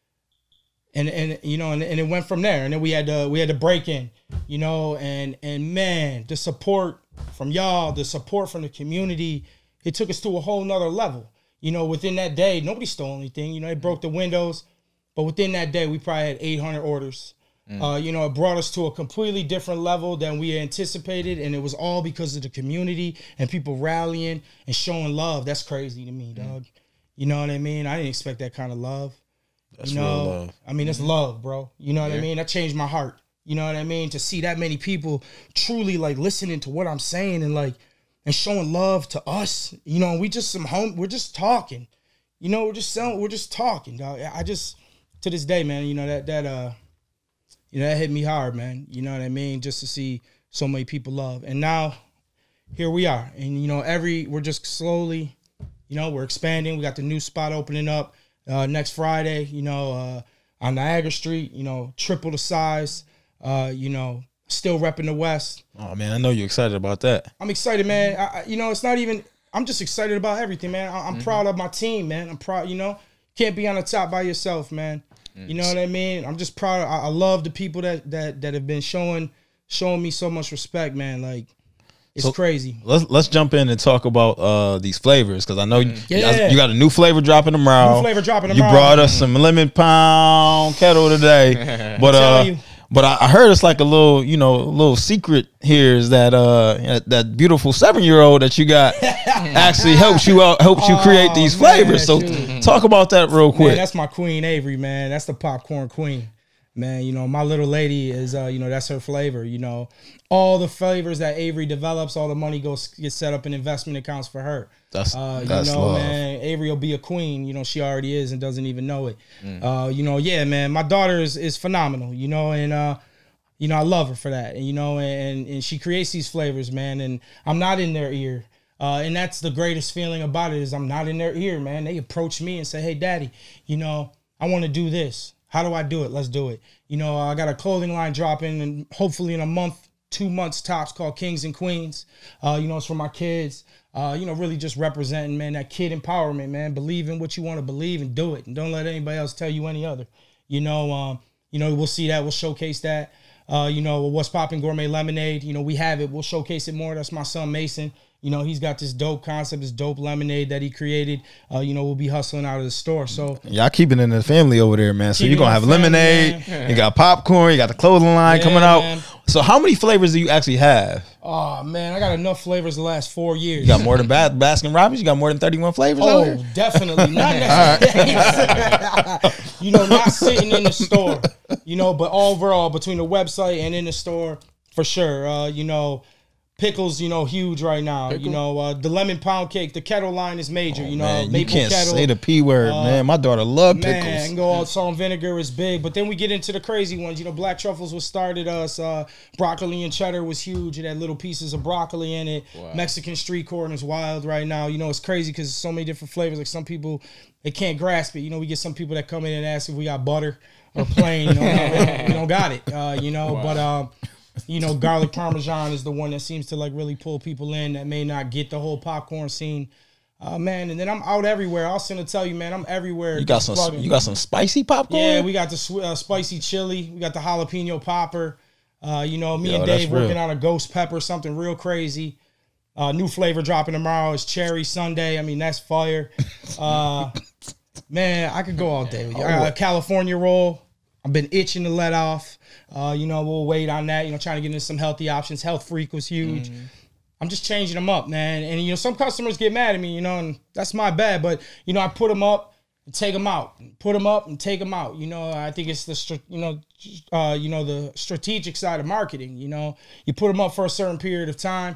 [SPEAKER 3] And and you know, and, and it went from there. And then we had to we had to break in, you know, and and man, the support from y'all, the support from the community, it took us to a whole nother level. You know, within that day, nobody stole anything. You know, they broke the windows. But within that day, we probably had eight hundred orders. Mm. Uh, you know, it brought us to a completely different level than we anticipated. And it was all because of the community and people rallying and showing love. That's crazy to me, dog. Mm. You know what I mean? I didn't expect that kind of love.
[SPEAKER 1] That's
[SPEAKER 3] you know,
[SPEAKER 1] real love.
[SPEAKER 3] I mean, it's mm-hmm. love, bro. You know what yeah. I mean? That changed my heart. You know what I mean? To see that many people truly like listening to what I'm saying and like, and showing love to us, you know, we just some home, we're just talking, you know, we're just selling, we're just talking, dog. I just, to this day, man, you know, that, that, uh, you know, that hit me hard, man. You know what I mean? Just to see so many people love. And now here we are. And, you know, every, we're just slowly, you know, we're expanding. We got the new spot opening up uh, next Friday, you know, uh, on Niagara Street, you know, triple the size, uh, you know, still repping the West.
[SPEAKER 1] Oh, man, I know you're excited about that.
[SPEAKER 3] I'm excited, man. I, you know, it's not even, I'm just excited about everything, man. I, I'm mm-hmm. proud of my team, man. I'm proud, you know, can't be on the top by yourself, man. Mm-hmm. You know what I mean? I'm just proud. I, I love the people that, that, that have been showing, showing me so much respect, man. Like, it's so crazy.
[SPEAKER 1] Let's let's jump in and talk about uh, these flavors, because I know mm. you,
[SPEAKER 3] yeah.
[SPEAKER 1] you got a new flavor dropping tomorrow.
[SPEAKER 3] New flavor dropping
[SPEAKER 1] tomorrow. You brought us some lemon pound kettle today, but uh, you. but I, I heard it's like a little, you know, a little secret here is that uh that beautiful seven year old that you got actually helps you out, helps you create oh, these flavors. Man, so dude. Talk about that real quick.
[SPEAKER 3] Man, that's my queen, Avery. Man, that's the popcorn queen. Man, you know, my little lady is, uh, you know, that's her flavor. You know, all the flavors that Avery develops, all the money goes gets set up in investment accounts for her.
[SPEAKER 1] That's,
[SPEAKER 3] uh,
[SPEAKER 1] that's
[SPEAKER 3] you know,
[SPEAKER 1] love.
[SPEAKER 3] Man, Avery will be a queen. You know, she already is and doesn't even know it. Mm. Uh, you know, yeah, man, my daughter is, is phenomenal, you know, and, uh, you know, I love her for that. And, you know, and, and she creates these flavors, man, and I'm not in their ear. Uh, and that's the greatest feeling about it is I'm not in their ear, man. They approach me and say, hey, daddy, you know, I want to do this. How do I do it? Let's do it. You know, I got a clothing line dropping and hopefully in a month, two months tops called Kings and Queens. Uh, you know, it's for my kids. Uh, you know, really just representing, man, that kid empowerment, man. Believe in what you want to believe and do it. And don't let anybody else tell you any other. You know, um, you know, we'll see that. We'll showcase that. Uh, you know, What's Poppin' Gourmet Lemonade. You know, we have it. We'll showcase it more. That's my son, Mason. You know, he's got this dope concept, this dope lemonade that he created. Uh, you know, we'll be hustling out of the store. So
[SPEAKER 1] y'all keeping it in the family over there, man. So you're gonna have lemonade, family, you got popcorn, you got the clothing line yeah, coming out. Man. So how many flavors do you actually have?
[SPEAKER 3] Oh man, I got enough flavors the last four years.
[SPEAKER 1] You got more than Bas- Baskin Robbins? You got more than thirty-one flavors?
[SPEAKER 3] Oh, definitely. Not necessarily. You know, not sitting in the store. You know, but overall, between the website and in the store, for sure. Uh, you know, pickles, you know, huge right now. Pickle? You know, uh, the lemon pound cake, the kettle line is major. Oh, you know,
[SPEAKER 1] man,
[SPEAKER 3] maple
[SPEAKER 1] you can't
[SPEAKER 3] kettle,
[SPEAKER 1] say the P word, uh, man. My daughter love pickles.
[SPEAKER 3] Man, go all salt and vinegar is big. But then we get into the crazy ones. You know, black truffles was started us. Uh, broccoli and cheddar was huge. It had little pieces of broccoli in it. Wow. Mexican street corn is wild right now. You know, it's crazy because there's so many different flavors. Like some people, they can't grasp it. You know, we get some people that come in and ask if we got butter or plain. You know, we, don't, we don't got it. Uh, you know, wow. but um. You know, garlic parmesan is the one that seems to like really pull people in that may not get the whole popcorn scene, uh, man. And then I'm out everywhere. I'll send to tell you, man, I'm everywhere.
[SPEAKER 1] You got some, plugging. You got some spicy popcorn.
[SPEAKER 3] Yeah, we got the uh, spicy chili. We got the jalapeno popper. Uh, you know, me
[SPEAKER 1] Yo,
[SPEAKER 3] and Dave working
[SPEAKER 1] real.
[SPEAKER 3] on a ghost pepper, something real crazy. Uh, new flavor dropping tomorrow is cherry sundae. I mean, that's fire. Uh, man, I could go all day with you. Uh, California roll. I've been itching to let off. Uh, you know, we'll wait on that. You know, trying to get into some healthy options. Health Freak was huge. Mm-hmm. I'm just changing them up, man. And, you know, some customers get mad at me, you know, and that's my bad. But, you know, I put them up and take them out. Put them up and take them out. You know, I think it's the, you know, uh, you know, the strategic side of marketing. You know, you put them up for a certain period of time.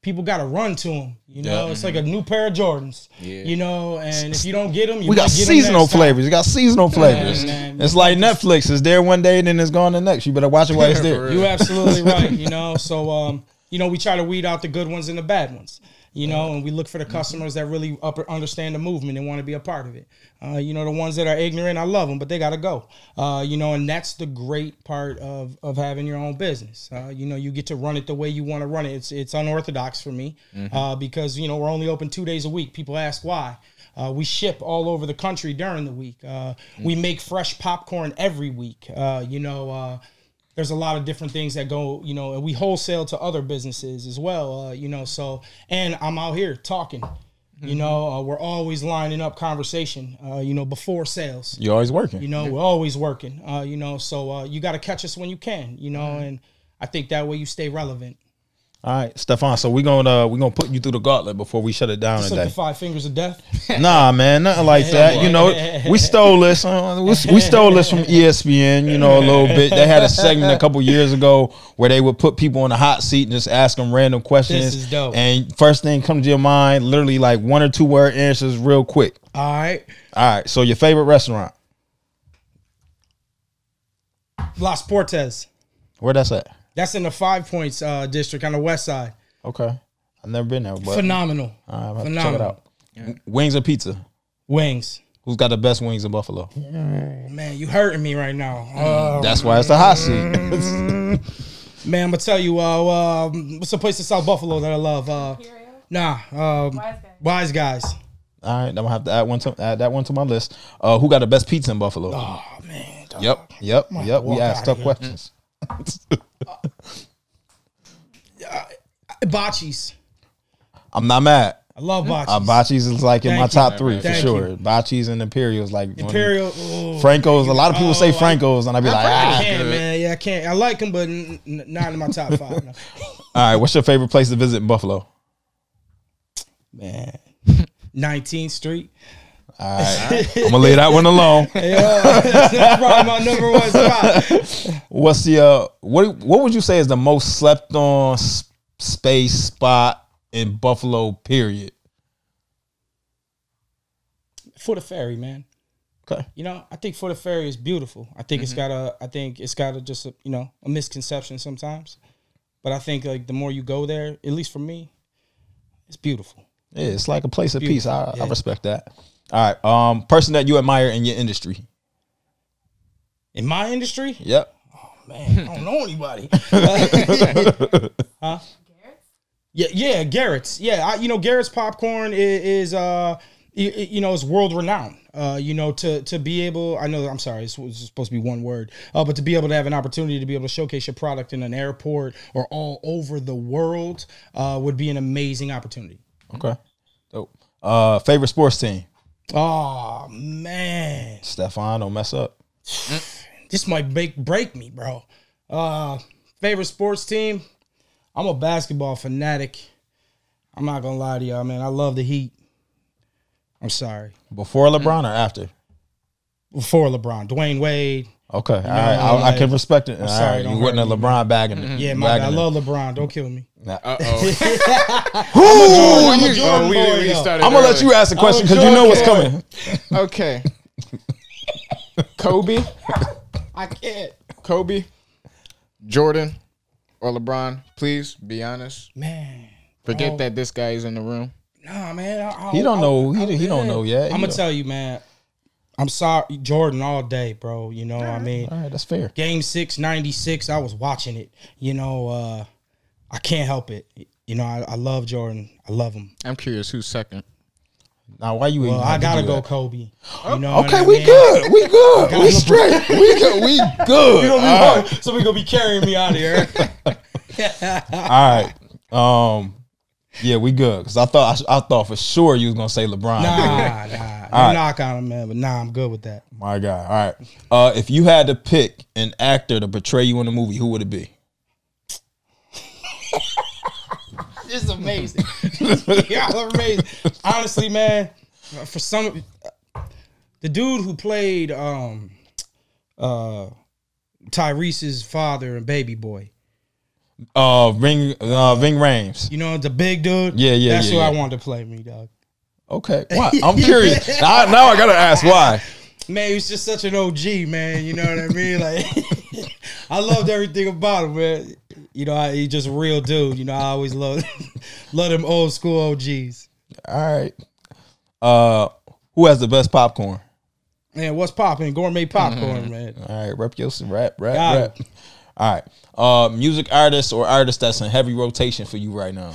[SPEAKER 3] people got to run to them. You know,
[SPEAKER 1] Yeah.
[SPEAKER 3] it's like a new pair of Jordans.
[SPEAKER 2] Yeah.
[SPEAKER 3] You know, and if you don't get them, you
[SPEAKER 1] We got
[SPEAKER 3] might get 'em
[SPEAKER 1] seasonal
[SPEAKER 3] next time.
[SPEAKER 1] flavors. We got seasonal flavors.
[SPEAKER 3] man.
[SPEAKER 1] It's like Netflix. It's there one day and then it's gone the next. You better watch it while it's there.
[SPEAKER 3] You're absolutely right. You know, so um, you know, we try to weed out the good ones and the bad ones. You know, and we look for the customers that really up, understand the movement and want to be a part of it. Uh, you know, the ones that are ignorant, I love them, but they got to go. Uh, you know, and that's the great part of of having your own business. Uh, you know, you get to run it the way you want to run it. It's it's unorthodox for me uh, because, you know, we're only open two days a week. People ask why. Uh, we ship all over the country during the week. Uh, we make fresh popcorn every week. Uh, you know, uh, there's a lot of different things that go, you know, and we wholesale to other businesses as well, uh, you know, so, and I'm out here talking, you mm-hmm. know, uh, we're always lining up conversation, uh, you know, before sales.
[SPEAKER 1] You're always working.
[SPEAKER 3] You know, we're always working, uh, you know, so uh, you got to catch us when you can, you know, mm-hmm. and I think that way you stay relevant.
[SPEAKER 1] All right, Stefan. So we're gonna uh, we gonna put you through the gauntlet before we shut it down
[SPEAKER 3] Just
[SPEAKER 1] today.
[SPEAKER 3] like the five fingers of death.
[SPEAKER 1] Nah, man, nothing like that. You know, we stole this. Uh, we, we stole this from E S P N. You know, a little bit. They had a segment a couple years ago where they would put people in a hot seat and just ask them random questions.
[SPEAKER 3] This is dope.
[SPEAKER 1] And first thing comes to your mind, literally like one or two word answers, real quick.
[SPEAKER 3] All right.
[SPEAKER 1] All right. So your favorite restaurant?
[SPEAKER 3] Las Portes.
[SPEAKER 1] Where that's at?
[SPEAKER 3] That's in the Five Points uh, district on the west side.
[SPEAKER 1] Okay, I've never been there, but
[SPEAKER 3] Phenomenal.
[SPEAKER 1] All right, I'm
[SPEAKER 3] Phenomenal.
[SPEAKER 1] check it out. Yeah. Wings or pizza?
[SPEAKER 3] Wings.
[SPEAKER 1] Who's got the best wings in Buffalo?
[SPEAKER 3] Man, you hurting me right now. Uh,
[SPEAKER 1] That's why it's a hot seat.
[SPEAKER 3] Man, I'm gonna tell you. Uh, uh, what's a place in South Buffalo that I love? Uh, nah, um, Wise Guys. Wise Guys.
[SPEAKER 1] All right, I'm gonna have to add one to add that one to my list. Uh, who got the best pizza in Buffalo?
[SPEAKER 3] Oh man. Dog.
[SPEAKER 1] Yep, yep, yep. We asked tough questions.
[SPEAKER 3] uh, Bocce's.
[SPEAKER 1] I'm not mad.
[SPEAKER 3] I love Bocce's.
[SPEAKER 1] Uh, Bocce's is like in
[SPEAKER 3] Thank
[SPEAKER 1] my
[SPEAKER 3] you.
[SPEAKER 1] top three for
[SPEAKER 3] Thank
[SPEAKER 1] sure.
[SPEAKER 3] you.
[SPEAKER 1] Bocce's and Imperial's like
[SPEAKER 3] Imperial. Oh,
[SPEAKER 1] Franco's. A lot of people
[SPEAKER 3] oh,
[SPEAKER 1] say
[SPEAKER 3] I-
[SPEAKER 1] Franco's, and I be like,
[SPEAKER 3] I
[SPEAKER 1] ah.
[SPEAKER 3] can't, man. Yeah, I can't. I like them, but n- n- not in my top five. No.
[SPEAKER 1] All right, what's your favorite place to visit in Buffalo?
[SPEAKER 3] Man, nineteenth Street.
[SPEAKER 1] All right, I'm gonna leave that one alone.
[SPEAKER 3] Yeah, that's probably my number one spot.
[SPEAKER 1] What's the uh, what? What would you say is the most slept on s- space spot in Buffalo? Period.
[SPEAKER 3] For the Ferry, man.
[SPEAKER 1] Okay.
[SPEAKER 3] You know, I think For the Ferry is beautiful. I think mm-hmm. it's got a. I think it's got a just a, you know a misconception sometimes, but I think like the more you go there, at least for me, it's beautiful.
[SPEAKER 1] Yeah, it's like a place of peace. I,
[SPEAKER 3] yeah.
[SPEAKER 1] I respect that. All right. Um, person that you admire in your industry.
[SPEAKER 3] In my industry?
[SPEAKER 1] Yep.
[SPEAKER 3] Oh man, I don't know anybody. Huh? Garrett's? Yeah, yeah, Garrett's. Yeah, I, you know, Garrett's popcorn is, is uh, you, you know, is world renowned. Uh, you know, to to be able, I know, I'm sorry, it's, it's supposed to be one word, uh, but to be able to have an opportunity to be able to showcase your product in an airport or all over the world uh, would be an amazing opportunity.
[SPEAKER 1] Okay. Dope. Uh, favorite sports team?
[SPEAKER 3] Oh man,
[SPEAKER 1] Stefan, don't mess up.
[SPEAKER 3] This might make break me, bro. Uh, favorite sports team? I'm a basketball fanatic. I'm not gonna lie to y'all, man. I love the Heat. I'm sorry.
[SPEAKER 1] Before LeBron or after?
[SPEAKER 3] Before LeBron, Dwayne Wade.
[SPEAKER 1] Okay, all
[SPEAKER 3] know,
[SPEAKER 1] right. I,
[SPEAKER 3] like,
[SPEAKER 1] I can respect it.
[SPEAKER 3] I'm
[SPEAKER 1] All
[SPEAKER 3] sorry,
[SPEAKER 1] right,
[SPEAKER 3] don't
[SPEAKER 1] you wasn't a
[SPEAKER 3] hurt me,
[SPEAKER 1] LeBron bagging it.
[SPEAKER 3] Yeah, my bad. I love LeBron. Don't kill me.
[SPEAKER 1] Nah.
[SPEAKER 2] Uh oh.
[SPEAKER 3] I'm a Jordan
[SPEAKER 2] we,
[SPEAKER 3] boy,
[SPEAKER 2] we
[SPEAKER 3] yo.
[SPEAKER 2] started
[SPEAKER 1] I'm gonna let
[SPEAKER 2] early.
[SPEAKER 1] you ask the question because
[SPEAKER 3] I'm a
[SPEAKER 1] you know what's
[SPEAKER 3] Jordan
[SPEAKER 1] coming.
[SPEAKER 2] Okay. Kobe,
[SPEAKER 3] I can't.
[SPEAKER 2] Kobe, Jordan, or LeBron. Please be honest.
[SPEAKER 3] Man.
[SPEAKER 2] Forget
[SPEAKER 3] Oh.
[SPEAKER 2] that this guy is in the room.
[SPEAKER 3] Nah, man. I, I,
[SPEAKER 1] He don't
[SPEAKER 3] I,
[SPEAKER 1] know.
[SPEAKER 3] I,
[SPEAKER 1] He he don't know yet.
[SPEAKER 3] I'm
[SPEAKER 1] He
[SPEAKER 3] gonna
[SPEAKER 1] don't-
[SPEAKER 3] tell you, man. I'm sorry, Jordan, all day, bro. You know, I mean,
[SPEAKER 1] All right, that's fair.
[SPEAKER 3] Game six, ninety-six, I was watching it. You know, uh, I can't help it. You know, I, I love Jordan. I love him.
[SPEAKER 2] I'm curious who's second.
[SPEAKER 1] Now, why you?
[SPEAKER 3] Well,
[SPEAKER 1] even
[SPEAKER 3] I
[SPEAKER 1] have to
[SPEAKER 3] gotta
[SPEAKER 1] do
[SPEAKER 3] go
[SPEAKER 1] that?
[SPEAKER 3] Kobe. You know what
[SPEAKER 1] Okay,
[SPEAKER 3] I
[SPEAKER 1] we
[SPEAKER 3] mean?
[SPEAKER 1] good. We good.
[SPEAKER 3] got
[SPEAKER 1] We
[SPEAKER 3] LeBron.
[SPEAKER 1] straight. We good. We good.
[SPEAKER 3] You know me,
[SPEAKER 1] All
[SPEAKER 3] right. So we gonna be carrying me out of here.
[SPEAKER 1] All right. Um. Yeah, we good. Cause I thought I, I thought for sure you was gonna say LeBron.
[SPEAKER 3] Nah, nah. No
[SPEAKER 1] right.
[SPEAKER 3] knock on him, man. But nah, I'm good with that.
[SPEAKER 1] My God. All right. Uh, if you had to pick an actor to portray you in a movie, who would it be?
[SPEAKER 3] This is amazing. Y'all are amazing. Honestly, man, for some, the dude who played um, uh, Tyrese's father and Baby Boy.
[SPEAKER 1] Uh, Ving, uh, Ving Rhames.
[SPEAKER 3] You know, the big dude.
[SPEAKER 1] Yeah, yeah,
[SPEAKER 3] That's
[SPEAKER 1] yeah,
[SPEAKER 3] who
[SPEAKER 1] yeah.
[SPEAKER 3] I wanted to play me, dog.
[SPEAKER 1] Okay, why? I'm curious. now, now I gotta ask why.
[SPEAKER 3] Man, he was just such an O G, man. You know what I mean? Like, I loved everything about him, man. You know, I, he just a real dude. You know, I always love love them old school O Gs.
[SPEAKER 1] All right. Uh, who has the best popcorn?
[SPEAKER 3] Man, what's popping? Gourmet popcorn,
[SPEAKER 1] Mm-hmm.
[SPEAKER 3] man.
[SPEAKER 1] All right, rep your rap, rap,
[SPEAKER 3] Got
[SPEAKER 1] rap. All right. Uh, music artist or artist that's in heavy rotation for you right now.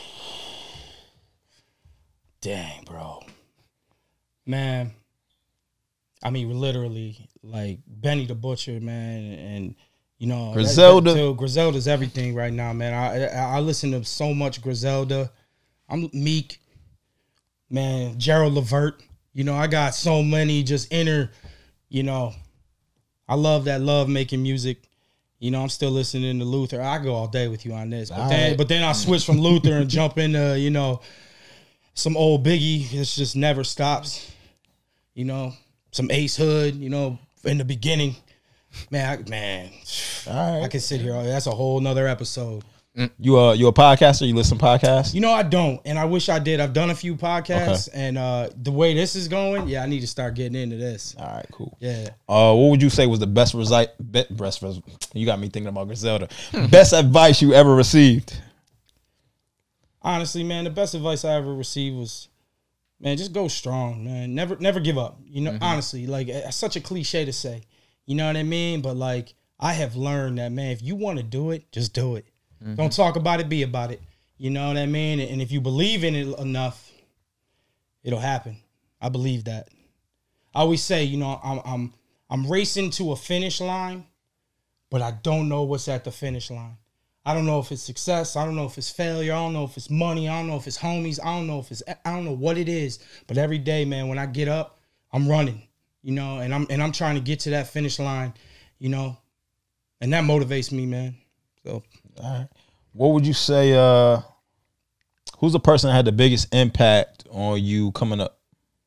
[SPEAKER 3] Dang, bro. Man. I mean, literally, like Benny the Butcher, man, and you know,
[SPEAKER 1] Griselda.
[SPEAKER 3] That, that, Griselda's everything right now, man. I, I I listen to so much Griselda. I'm Meek, man. Gerald Levert. You know, I got so many just inner. You know, I love that love making music. You know, I'm still listening to Luther. I go all day with you on this, but
[SPEAKER 1] All
[SPEAKER 3] then
[SPEAKER 1] right.
[SPEAKER 3] but then I switch from Luther and jump into you know some old Biggie. It just never stops. You know. Some Ace Hood, you know, in the beginning. Man, I, man,
[SPEAKER 1] All right.
[SPEAKER 3] I can sit here. That's a whole nother episode.
[SPEAKER 1] You uh, you a podcaster? You listen to podcasts?
[SPEAKER 3] You know, I don't, and I wish I did. I've done a few podcasts, and uh, the way this is going, yeah, I need to start getting into this.
[SPEAKER 1] All right, cool.
[SPEAKER 3] Yeah.
[SPEAKER 1] Uh, what would you say was the best result? Best, res- you got me thinking about Griselda. Best advice you ever received?
[SPEAKER 3] Honestly, man, the best advice I ever received was, man, just go strong, man. Never, never give up. You know, honestly, like it's such a cliche to say. You know what I mean? But like, I have learned that, man, if you want to do it, just do it. Don't talk about it, be about it. You know what I mean? And if you believe in it enough, it'll happen. I believe that. I always say, you know, I'm I'm I'm racing to a finish line, but I don't know what's at the finish line. I don't know if it's success. I don't know if it's failure. I don't know if it's money. I don't know if it's homies. I don't know if it's I don't know what it is. But every day, man, when I get up, I'm running, you know, and I'm and I'm trying to get to that finish line, you know, and that motivates me, man. So,
[SPEAKER 1] all right. What would you say? Uh, who's the person that had the biggest impact on you coming up?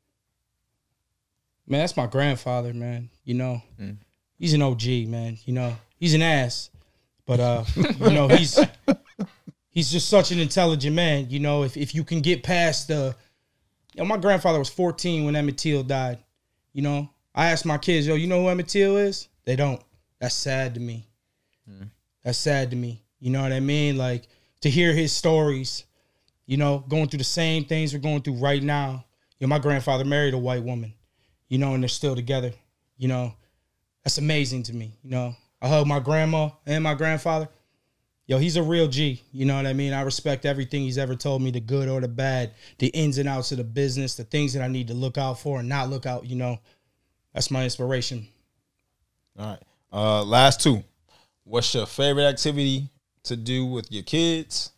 [SPEAKER 3] man, that's my grandfather, man. You know, mm. he's an O G, man. You know, he's an ass, but uh, you know, he's he's just such an intelligent man. You know, if if you can get past the, you know, my grandfather was fourteen when Emmett Till died. You know, I asked my kids, yo, you know who Emmett Till is? They don't. That's sad to me. Mm. That's sad to me. You know what I mean? Like, to hear his stories, you know, going through the same things we're going through right now. You know, my grandfather married a white woman, you know, and they're still together. You know, that's amazing to me. You know, I hug my grandma and my grandfather. Yo, he's a real G. You know what I mean? I respect everything he's ever told me, the good or the bad, the ins and outs of the business, the things that I need to look out for and not look out, you know. That's my inspiration.
[SPEAKER 1] All right. Uh, last two. What's your favorite activity to do with your kids?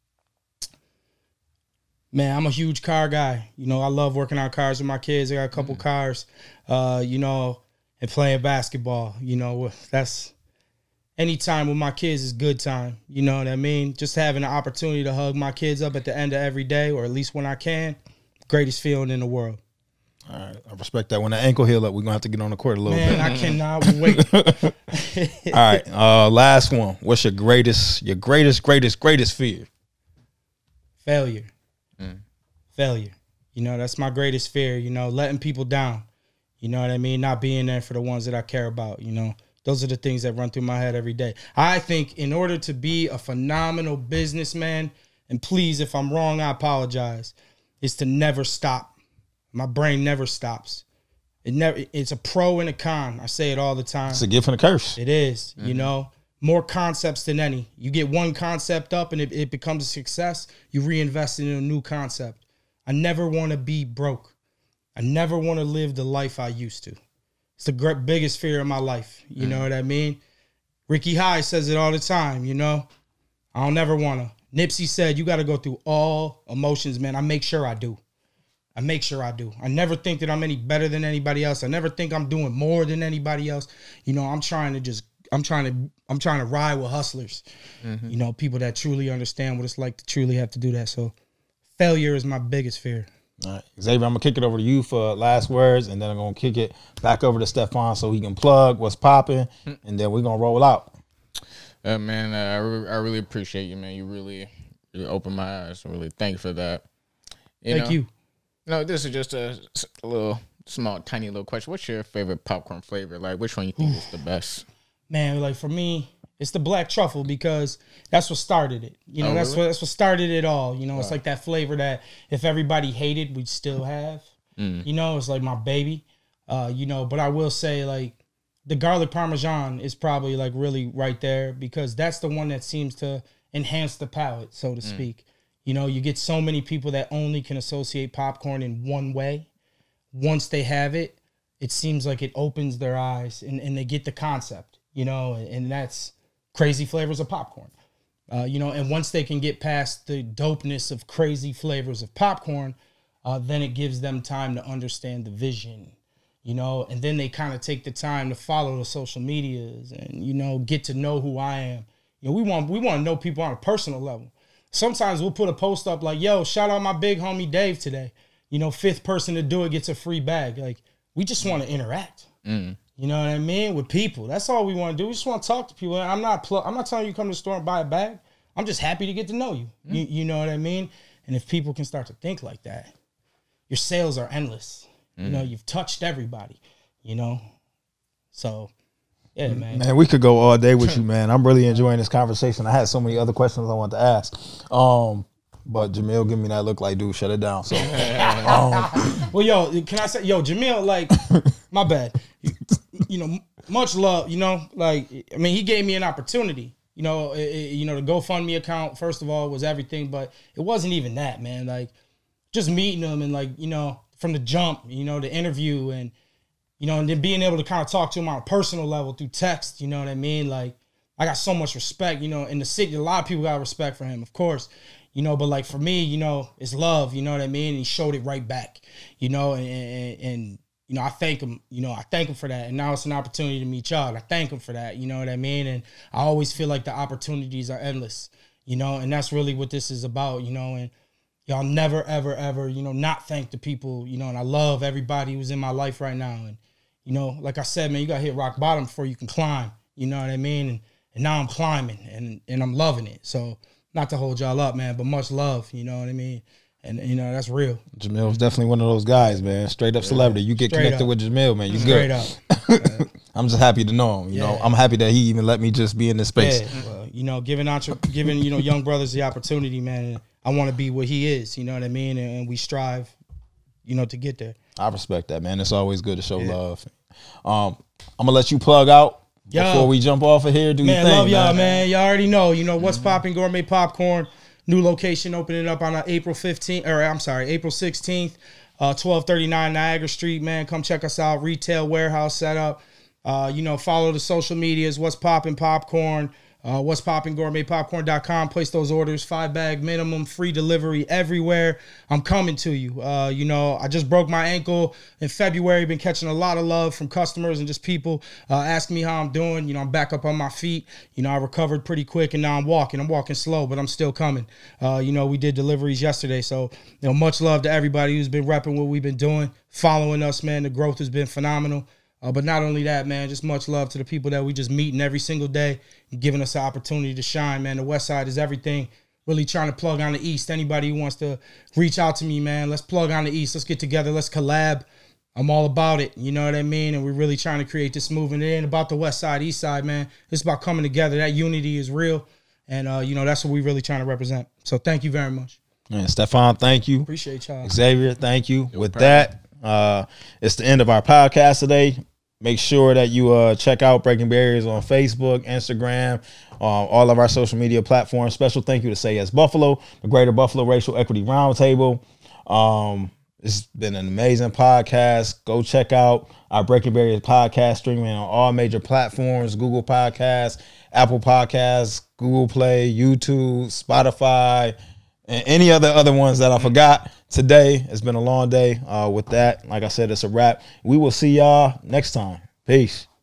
[SPEAKER 3] Man, I'm a huge car guy. You know, I love working on cars with my kids. I got a couple mm. cars, uh, you know, and playing basketball. You know, that's any time with my kids is good time. You know what I mean? Just having the opportunity to hug my kids up at the end of every day, or at least when I can, greatest feeling in the world.
[SPEAKER 1] All right, I respect that. When the ankle heal up, we're gonna have to get on the court a little
[SPEAKER 3] Man,
[SPEAKER 1] bit.
[SPEAKER 3] I cannot wait.
[SPEAKER 1] All right, uh, last one. What's your greatest, your greatest, greatest, greatest fear?
[SPEAKER 3] Failure. Mm. Failure. You know, that's my greatest fear. You know, letting people down. You know what I mean? Not being there for the ones that I care about. You know, those are the things that run through my head every day. I think in order to be a phenomenal businessman, and please, if I'm wrong, I apologize, is to never stop. My brain never stops. It never. It's a pro and a con. I say it all the time.
[SPEAKER 1] It's a gift and a curse.
[SPEAKER 3] It is. Mm-hmm. You know, more concepts than any. You get one concept up and it, it becomes a success. You reinvest in a new concept. I never want to be broke. I never want to live the life I used to. It's the great, biggest fear of my life. You mm-hmm. know what I mean? Ricky High says it all the time. You know, I don't never want to. Nipsey said, you got to go through all emotions, man. I make sure I do. I make sure I do. I never think that I'm any better than anybody else. I never think I'm doing more than anybody else. You know, I'm trying to just, I'm trying to, I'm trying to ride with hustlers. Mm-hmm. You know, people that truly understand what it's like to truly have to do that. So failure is my biggest fear.
[SPEAKER 1] All right, Xavier, I'm gonna kick it over to you for last words, and then I'm gonna kick it back over to Stefan so he can plug what's popping, and then we're gonna roll out.
[SPEAKER 2] Uh, man, uh, I, re- I really appreciate you, man. You really, really opened my eyes. I really thank you for that. You
[SPEAKER 3] Thank
[SPEAKER 2] know,
[SPEAKER 3] you.
[SPEAKER 2] No, this is just a, a little small, tiny little question. What's your favorite popcorn flavor? Like, which one you think is the best?
[SPEAKER 3] Man, like for me, it's the black truffle because that's what started it. You know,
[SPEAKER 2] Oh,
[SPEAKER 3] that's
[SPEAKER 2] really?
[SPEAKER 3] what that's what started it all. You know, it's like that flavor that if everybody hated, we'd still have.
[SPEAKER 2] Mm.
[SPEAKER 3] You know, it's like my baby. Uh, you know, but I will say like the garlic parmesan is probably like really right there because that's the one that seems to enhance the palate, so to speak. You know, you get so many people that only can associate popcorn in one way. Once they have it, it seems like it opens their eyes and, and they get the concept, you know, and, and that's crazy flavors of popcorn. Uh, you know, and once they can get past the dopeness of crazy flavors of popcorn, uh, then it gives them time to understand the vision, you know, and then they kind of take the time to follow the social medias and, you know, get to know who I am. You know, we want we want to know people on a personal level. Sometimes we'll put a post up like, yo, shout out my big homie Dave today. You know, fifth person to do it gets a free bag. Like, we just want to interact.
[SPEAKER 2] Mm.
[SPEAKER 3] You know what I mean? With people. That's all we want to do. We just want to talk to people. I'm not pl- I'm not telling you to come to the store and buy a bag. I'm just happy to get to know you. Mm. You. You know what I mean? And if people can start to think like that, your sales are endless. Mm. You know, you've touched everybody, you know? So, yeah, man.
[SPEAKER 1] Man, we could go all day with you, man. I'm really enjoying this conversation. I had so many other questions I wanted to ask. Um, but Jamil give me that look like, dude, shut it down. So, um,
[SPEAKER 3] well, yo, can I say, yo, Jamil, like, my bad. You, you know, much love, you know, like, I mean, he gave me an opportunity. You know, it, it, you know, the GoFundMe account, first of all, was everything, but it wasn't even that, man. Like, just meeting him and, like, you know, from the jump, you know, the interview and, you know, and then being able to kind of talk to him on a personal level through text, you know what I mean? Like, I got so much respect, you know, in the city, a lot of people got respect for him, of course, you know, but like for me, you know, it's love, you know what I mean? And he showed it right back, you know, and, and, and, you know, I thank him, you know, I thank him for that. And now it's an opportunity to meet y'all. And I thank him for that, you know what I mean? And I always feel like the opportunities are endless, you know, and that's really what this is about, you know, and y'all never, ever, ever, you know, not thank the people, you know, and I love everybody who's in my life right now. And, you know, like I said, man, you got to hit rock bottom before you can climb. You know what I mean? And and now I'm climbing and, and I'm loving it. So not to hold y'all up, man, but much love. You know what I mean? And, you know, that's real.
[SPEAKER 1] Jamil's definitely one of those guys, man. Straight up celebrity. You get
[SPEAKER 3] Straight
[SPEAKER 1] connected
[SPEAKER 3] up.
[SPEAKER 1] with Jamil, man. You
[SPEAKER 3] Straight
[SPEAKER 1] good.
[SPEAKER 3] up.
[SPEAKER 1] I'm just happy to know him. You know,
[SPEAKER 3] Yeah.
[SPEAKER 1] I'm happy that he even let me just be in this space.
[SPEAKER 3] Yeah, well, you know, giving entre- giving, you know, young brothers the opportunity, man. And I want to be what he is. You know what I mean? And, and we strive, you know, to get there.
[SPEAKER 1] I respect that, man. It's always good to show love. Um, I'm gonna let you plug out
[SPEAKER 3] Yo.
[SPEAKER 1] before we jump off of here. Do
[SPEAKER 3] Man,
[SPEAKER 1] your thing,
[SPEAKER 3] love y'all,
[SPEAKER 1] man.
[SPEAKER 3] man. Y'all already know. You know what's popping? Gourmet Popcorn, new location opening up on uh, April fifteenth, or I'm sorry, April sixteenth, uh, twelve thirty-nine Niagara Street. Man, come check us out. Retail warehouse setup. Uh, you know, follow the social medias. What's popping popcorn? Uh, what's popping gourmet popcorn dot com. Place those orders, five bag minimum, free delivery everywhere. I'm coming to you. Uh, you know, I just broke my ankle in February. Been catching a lot of love from customers and just people uh, asking me how I'm doing. You know, I'm back up on my feet. You know, I recovered pretty quick and now I'm walking. I'm walking slow, but I'm still coming. Uh, you know, we did deliveries yesterday. So, you know, much love to everybody who's been repping what we've been doing, following us, man. The growth has been phenomenal. Uh, but not only that, man, just much love to the people that we just meeting every single day and giving us the opportunity to shine, man. The West Side is everything. Really trying to plug on the East. Anybody who wants to reach out to me, man, let's plug on the East. Let's get together. Let's collab. I'm all about it. You know what I mean? And we're really trying to create this movement. It ain't about the West Side, East Side, man. It's about coming together. That unity is real. And, uh, you know, that's what we're really trying to represent. So thank you very much.
[SPEAKER 1] Man, Stefan, thank you.
[SPEAKER 3] Appreciate y'all.
[SPEAKER 1] Xavier, thank you. With
[SPEAKER 2] problem.
[SPEAKER 1] that, uh, it's the end of our podcast today. Make sure that you uh, check out Breaking Barriers on Facebook, Instagram, uh, all of our social media platforms. Special thank you to Say Yes Buffalo, the Greater Buffalo Racial Equity Roundtable. Um, it's been an amazing podcast. Go check out our Breaking Barriers podcast streaming on all major platforms: Google Podcasts, Apple Podcasts, Google Play, YouTube, Spotify, and any other other ones that I forgot today. It's been a long day. Uh, with that, like I said, it's a wrap. We will see y'all next time. Peace.